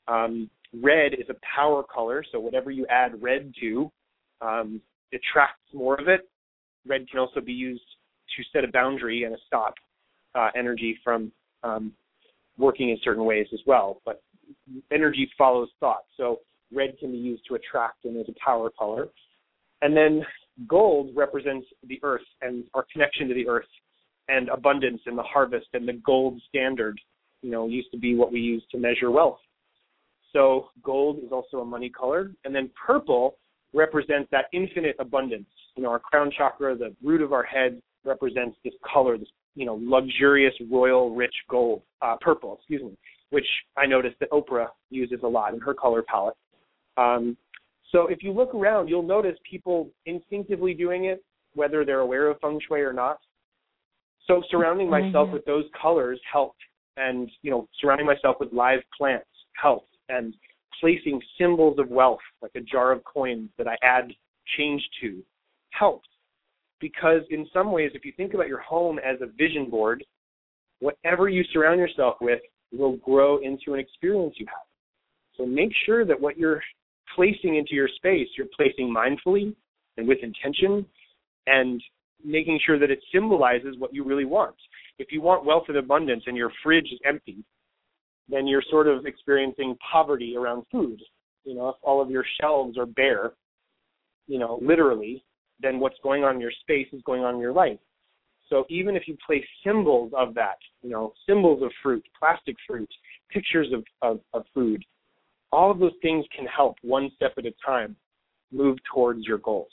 Red is a power color, so whatever you add red to, attracts more of it. Red can also be used to set a boundary and a stop energy from working in certain ways as well. But energy follows thought, so red can be used to attract and as a power color. And then gold represents the earth and our connection to the earth and abundance and the harvest, and the gold standard, used to be what we used to measure wealth. So gold is also a money color. And then purple represents that infinite abundance. Our crown chakra, the root of our head, represents this color, this, luxurious, royal, rich gold, purple, which I noticed that Oprah uses a lot in her color palette. So if you look around, you'll notice people instinctively doing it, whether they're aware of feng shui or not. So surrounding myself with those colors helped. And, surrounding myself with live plants helped. And placing symbols of wealth, like a jar of coins that I add change to, helped. Because in some ways, if you think about your home as a vision board, whatever you surround yourself with will grow into an experience you have. So make sure that what you're placing into your space, you're placing mindfully and with intention, and making sure that it symbolizes what you really want. If you want wealth and abundance and your fridge is empty, then you're sort of experiencing poverty around food. If all of your shelves are bare, literally, then what's going on in your space is going on in your life. So even if you place symbols of that, symbols of fruit, plastic fruit, pictures of food, all of those things can help one step at a time move towards your goals.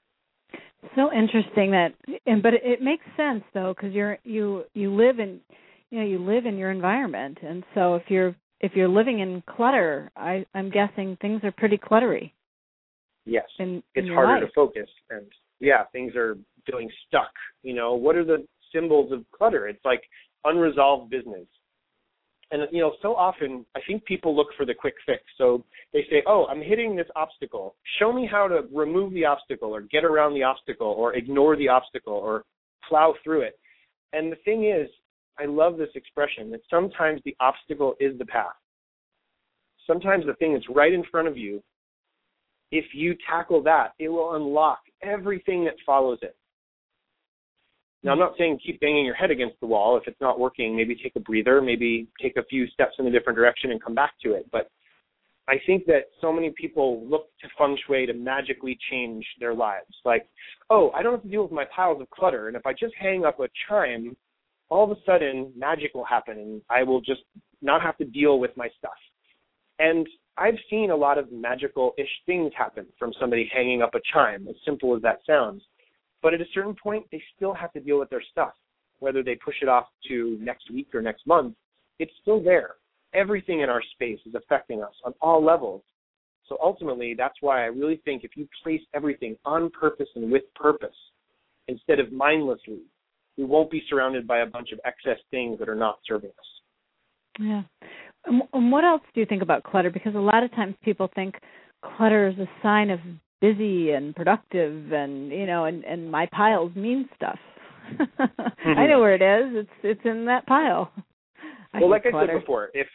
So interesting but it makes sense though, because you live in your environment, and so if you're living in clutter, I'm guessing things are pretty cluttery. Yes, it's harder life. to focus, and things are feeling stuck. What are the symbols of clutter. It's like unresolved business. And, so often I think people look for the quick fix. So they say, oh, I'm hitting this obstacle. Show me how to remove the obstacle or get around the obstacle or ignore the obstacle or plow through it. And the thing is, I love this expression that sometimes the obstacle is the path. Sometimes the thing that's right in front of you, if you tackle that, it will unlock everything that follows it. Now, I'm not saying keep banging your head against the wall. If it's not working, maybe take a breather, maybe take a few steps in a different direction and come back to it. But I think that so many people look to feng shui to magically change their lives. Like, oh, I don't have to deal with my piles of clutter, and if I just hang up a chime, all of a sudden magic will happen, and I will just not have to deal with my stuff. And I've seen a lot of magical-ish things happen from somebody hanging up a chime, as simple as that sounds. But at a certain point, they still have to deal with their stuff. Whether they push it off to next week or next month, it's still there. Everything in our space is affecting us on all levels. So ultimately, that's why I really think if you place everything on purpose and with purpose, instead of mindlessly, we won't be surrounded by a bunch of excess things that are not serving us. Yeah. And what else do you think about clutter? Because a lot of times people think clutter is a sign of busy and productive, and and my piles mean stuff. Mm-hmm. I know where it is. It's in that pile. Well, like I said before, if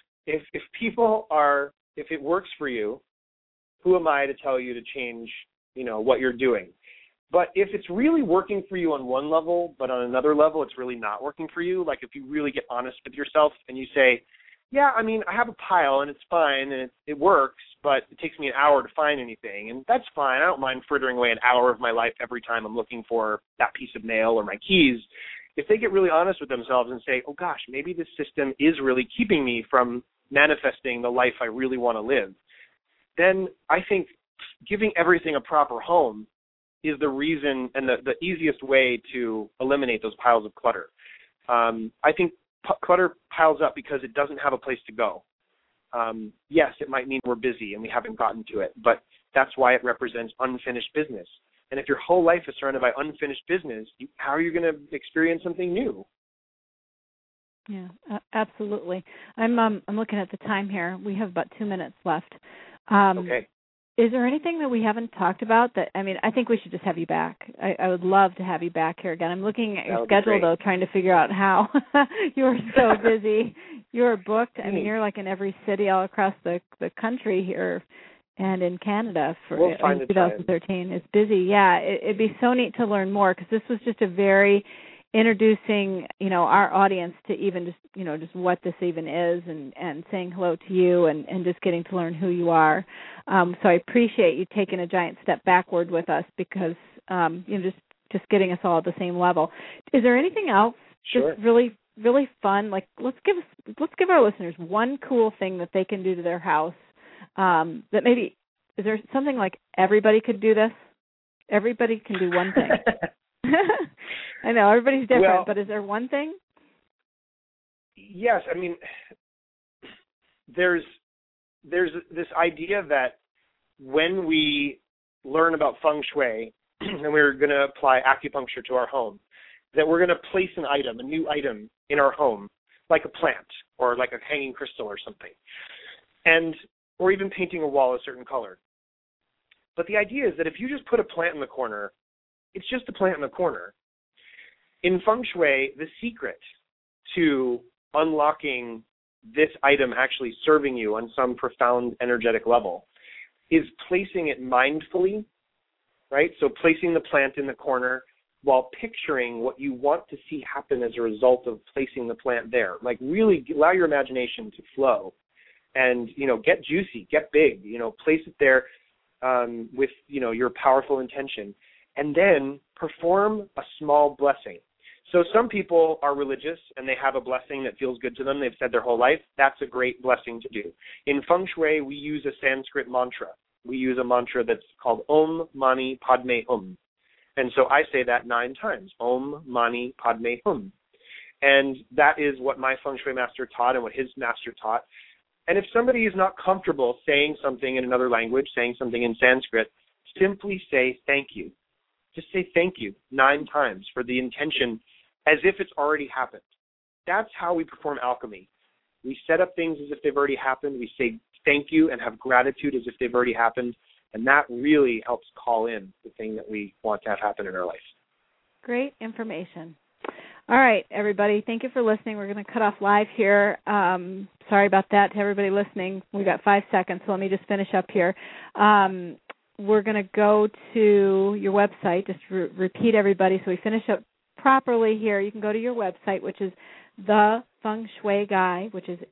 it works for you, who am I to tell you to change, what you're doing? But if it's really working for you on one level, but on another level it's really not working for you, like if you really get honest with yourself and you say, yeah, I mean, I have a pile and it's fine and it works, but it takes me an hour to find anything, and that's fine. I don't mind frittering away an hour of my life every time I'm looking for that piece of mail or my keys. If they get really honest with themselves and say, oh gosh, maybe this system is really keeping me from manifesting the life I really want to live, then I think giving everything a proper home is the reason and the easiest way to eliminate those piles of clutter. I think clutter piles up because it doesn't have a place to go. Yes, it might mean we're busy and we haven't gotten to it, but that's why it represents unfinished business. And if your whole life is surrounded by unfinished business, how are you going to experience something new? Yeah, absolutely. I'm looking at the time here. We have about 2 minutes left. Okay. Is there anything that we haven't talked about that, I think we should just have you back. I would love to have you back here again. I'm looking at your schedule, though, trying to figure out how. You're so busy. You're booked. You're like in every city all across the country here and in Canada for 2013. It's busy. Yeah, it'd be so neat to learn more, because this was just a very introducing, our audience to even just what this even is, and saying hello to you and just getting to learn who you are. So I appreciate you taking a giant step backward with us, because just getting us all at the same level. Is there anything else Sure. just really, really fun? Like let's give our listeners one cool thing that they can do to their house. That maybe, is there something like everybody could do this? Everybody can do one thing. I know everybody's different, but is there one thing? Yes, there's this idea that when we learn about feng shui and we're going to apply acupuncture to our home, that we're going to place an item, a new item in our home, like a plant or like a hanging crystal or something, or even painting a wall a certain color. But the idea is that if you just put a plant in the corner, it's just a plant in the corner. In feng shui, the secret to unlocking this item actually serving you on some profound energetic level is placing it mindfully, right? So placing the plant in the corner while picturing what you want to see happen as a result of placing the plant there. Like really allow your imagination to flow and, get juicy, get big, place it there with, your powerful intention, and then perform a small blessing. So some people are religious and they have a blessing that feels good to them. They've said their whole life. That's a great blessing to do. In feng shui, we use a Sanskrit mantra. We use a mantra that's called Om Mani Padme Hum. And so I say that 9 times, Om Mani Padme Hum. And that is what my feng shui master taught and what his master taught. And if somebody is not comfortable saying something in another language, saying something in Sanskrit, simply say thank you. Just say thank you 9 times for the intention as if it's already happened. That's how we perform alchemy. We set up things as if they've already happened. We say thank you and have gratitude as if they've already happened. And that really helps call in the thing that we want to have happen in our life. Great information. All right, everybody, thank you for listening. We're going to cut off live here. Sorry about that to everybody listening. We've got 5 seconds, so let me just finish up here. We're going to go to your website, just repeat everybody so we finish up properly here. You can go to your website, which is The Feng Shui Guy, which is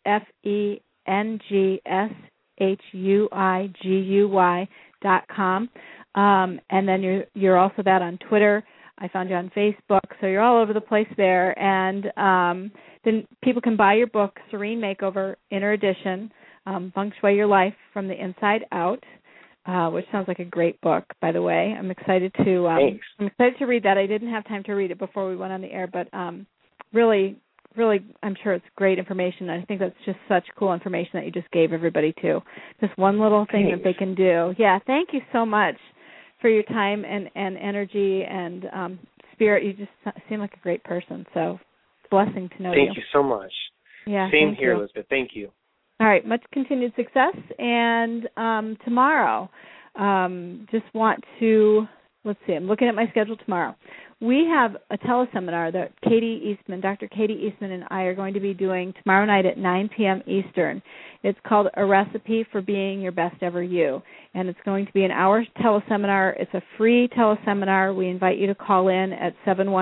FENGSHUIGUY.com. And then you're also that on Twitter. I found you on Facebook, so you're all over the place there. And then people can buy your book, Serene Makeover, Inner Edition, Feng Shui Your Life from the Inside Out, which sounds like a great book, by the way. I'm excited to read that. I didn't have time to read it before we went on the air, but really, I'm sure it's great information. I think that's just such cool information that you just gave everybody, too. Just one little thing that they can do. Yeah, thank you so much for your time and energy and spirit. You just seem like a great person, so blessing to know you. Thank you so much. Yeah, Same here, Elizabeth. Thank you. All right, much continued success. And tomorrow, just want to, let's see, I'm looking at my schedule tomorrow. We have a teleseminar that Dr. Katie Eastman and I are going to be doing tomorrow night at 9 p.m. Eastern. It's called A Recipe for Being Your Best Ever You, and it's going to be an hour teleseminar. It's a free teleseminar. We invite you to call in at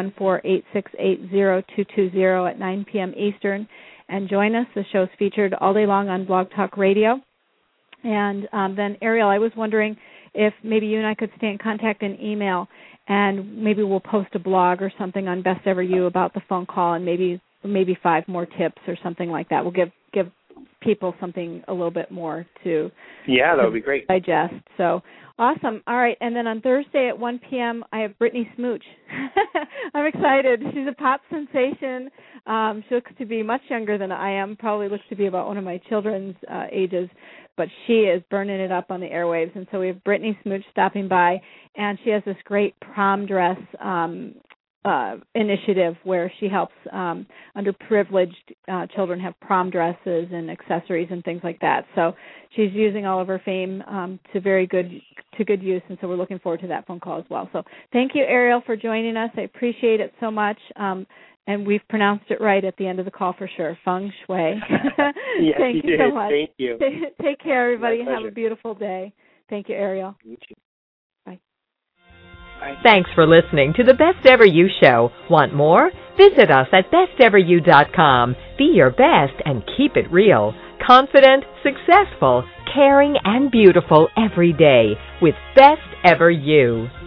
714-868-0220 at 9 p.m. Eastern and join us. The show's featured all day long on Blog Talk Radio. And then, Ariel, I was wondering if maybe you and I could stay in contact in email, and maybe we'll post a blog or something on Best Ever You about the phone call, and maybe 5 more tips or something like that. We'll give people something a little bit more to that would be great. Digest. So awesome. All right, and then on Thursday at 1 p.m. I have Brittany Smooch. I'm excited. She's a pop sensation. She looks to be much younger than I am. Probably looks to be about one of my children's ages. But she is burning it up on the airwaves. And so we have Brittany Smooch stopping by, and she has this great prom dress initiative where she helps underprivileged children have prom dresses and accessories and things like that. So she's using all of her fame to good use, and so we're looking forward to that phone call as well. So thank you, Ariel, for joining us. I appreciate it so much. And we've pronounced it right at the end of the call for sure. Feng Shui. Yes, Thank you so much. Thank you. Take care, everybody. Have a beautiful day. Thank you, Ariel. You too. Bye. Bye. Thanks for listening to the Best Ever You Show. Want more? Visit us at besteveryou.com. Be your best and keep it real. Confident, successful, caring, and beautiful every day with Best Ever You.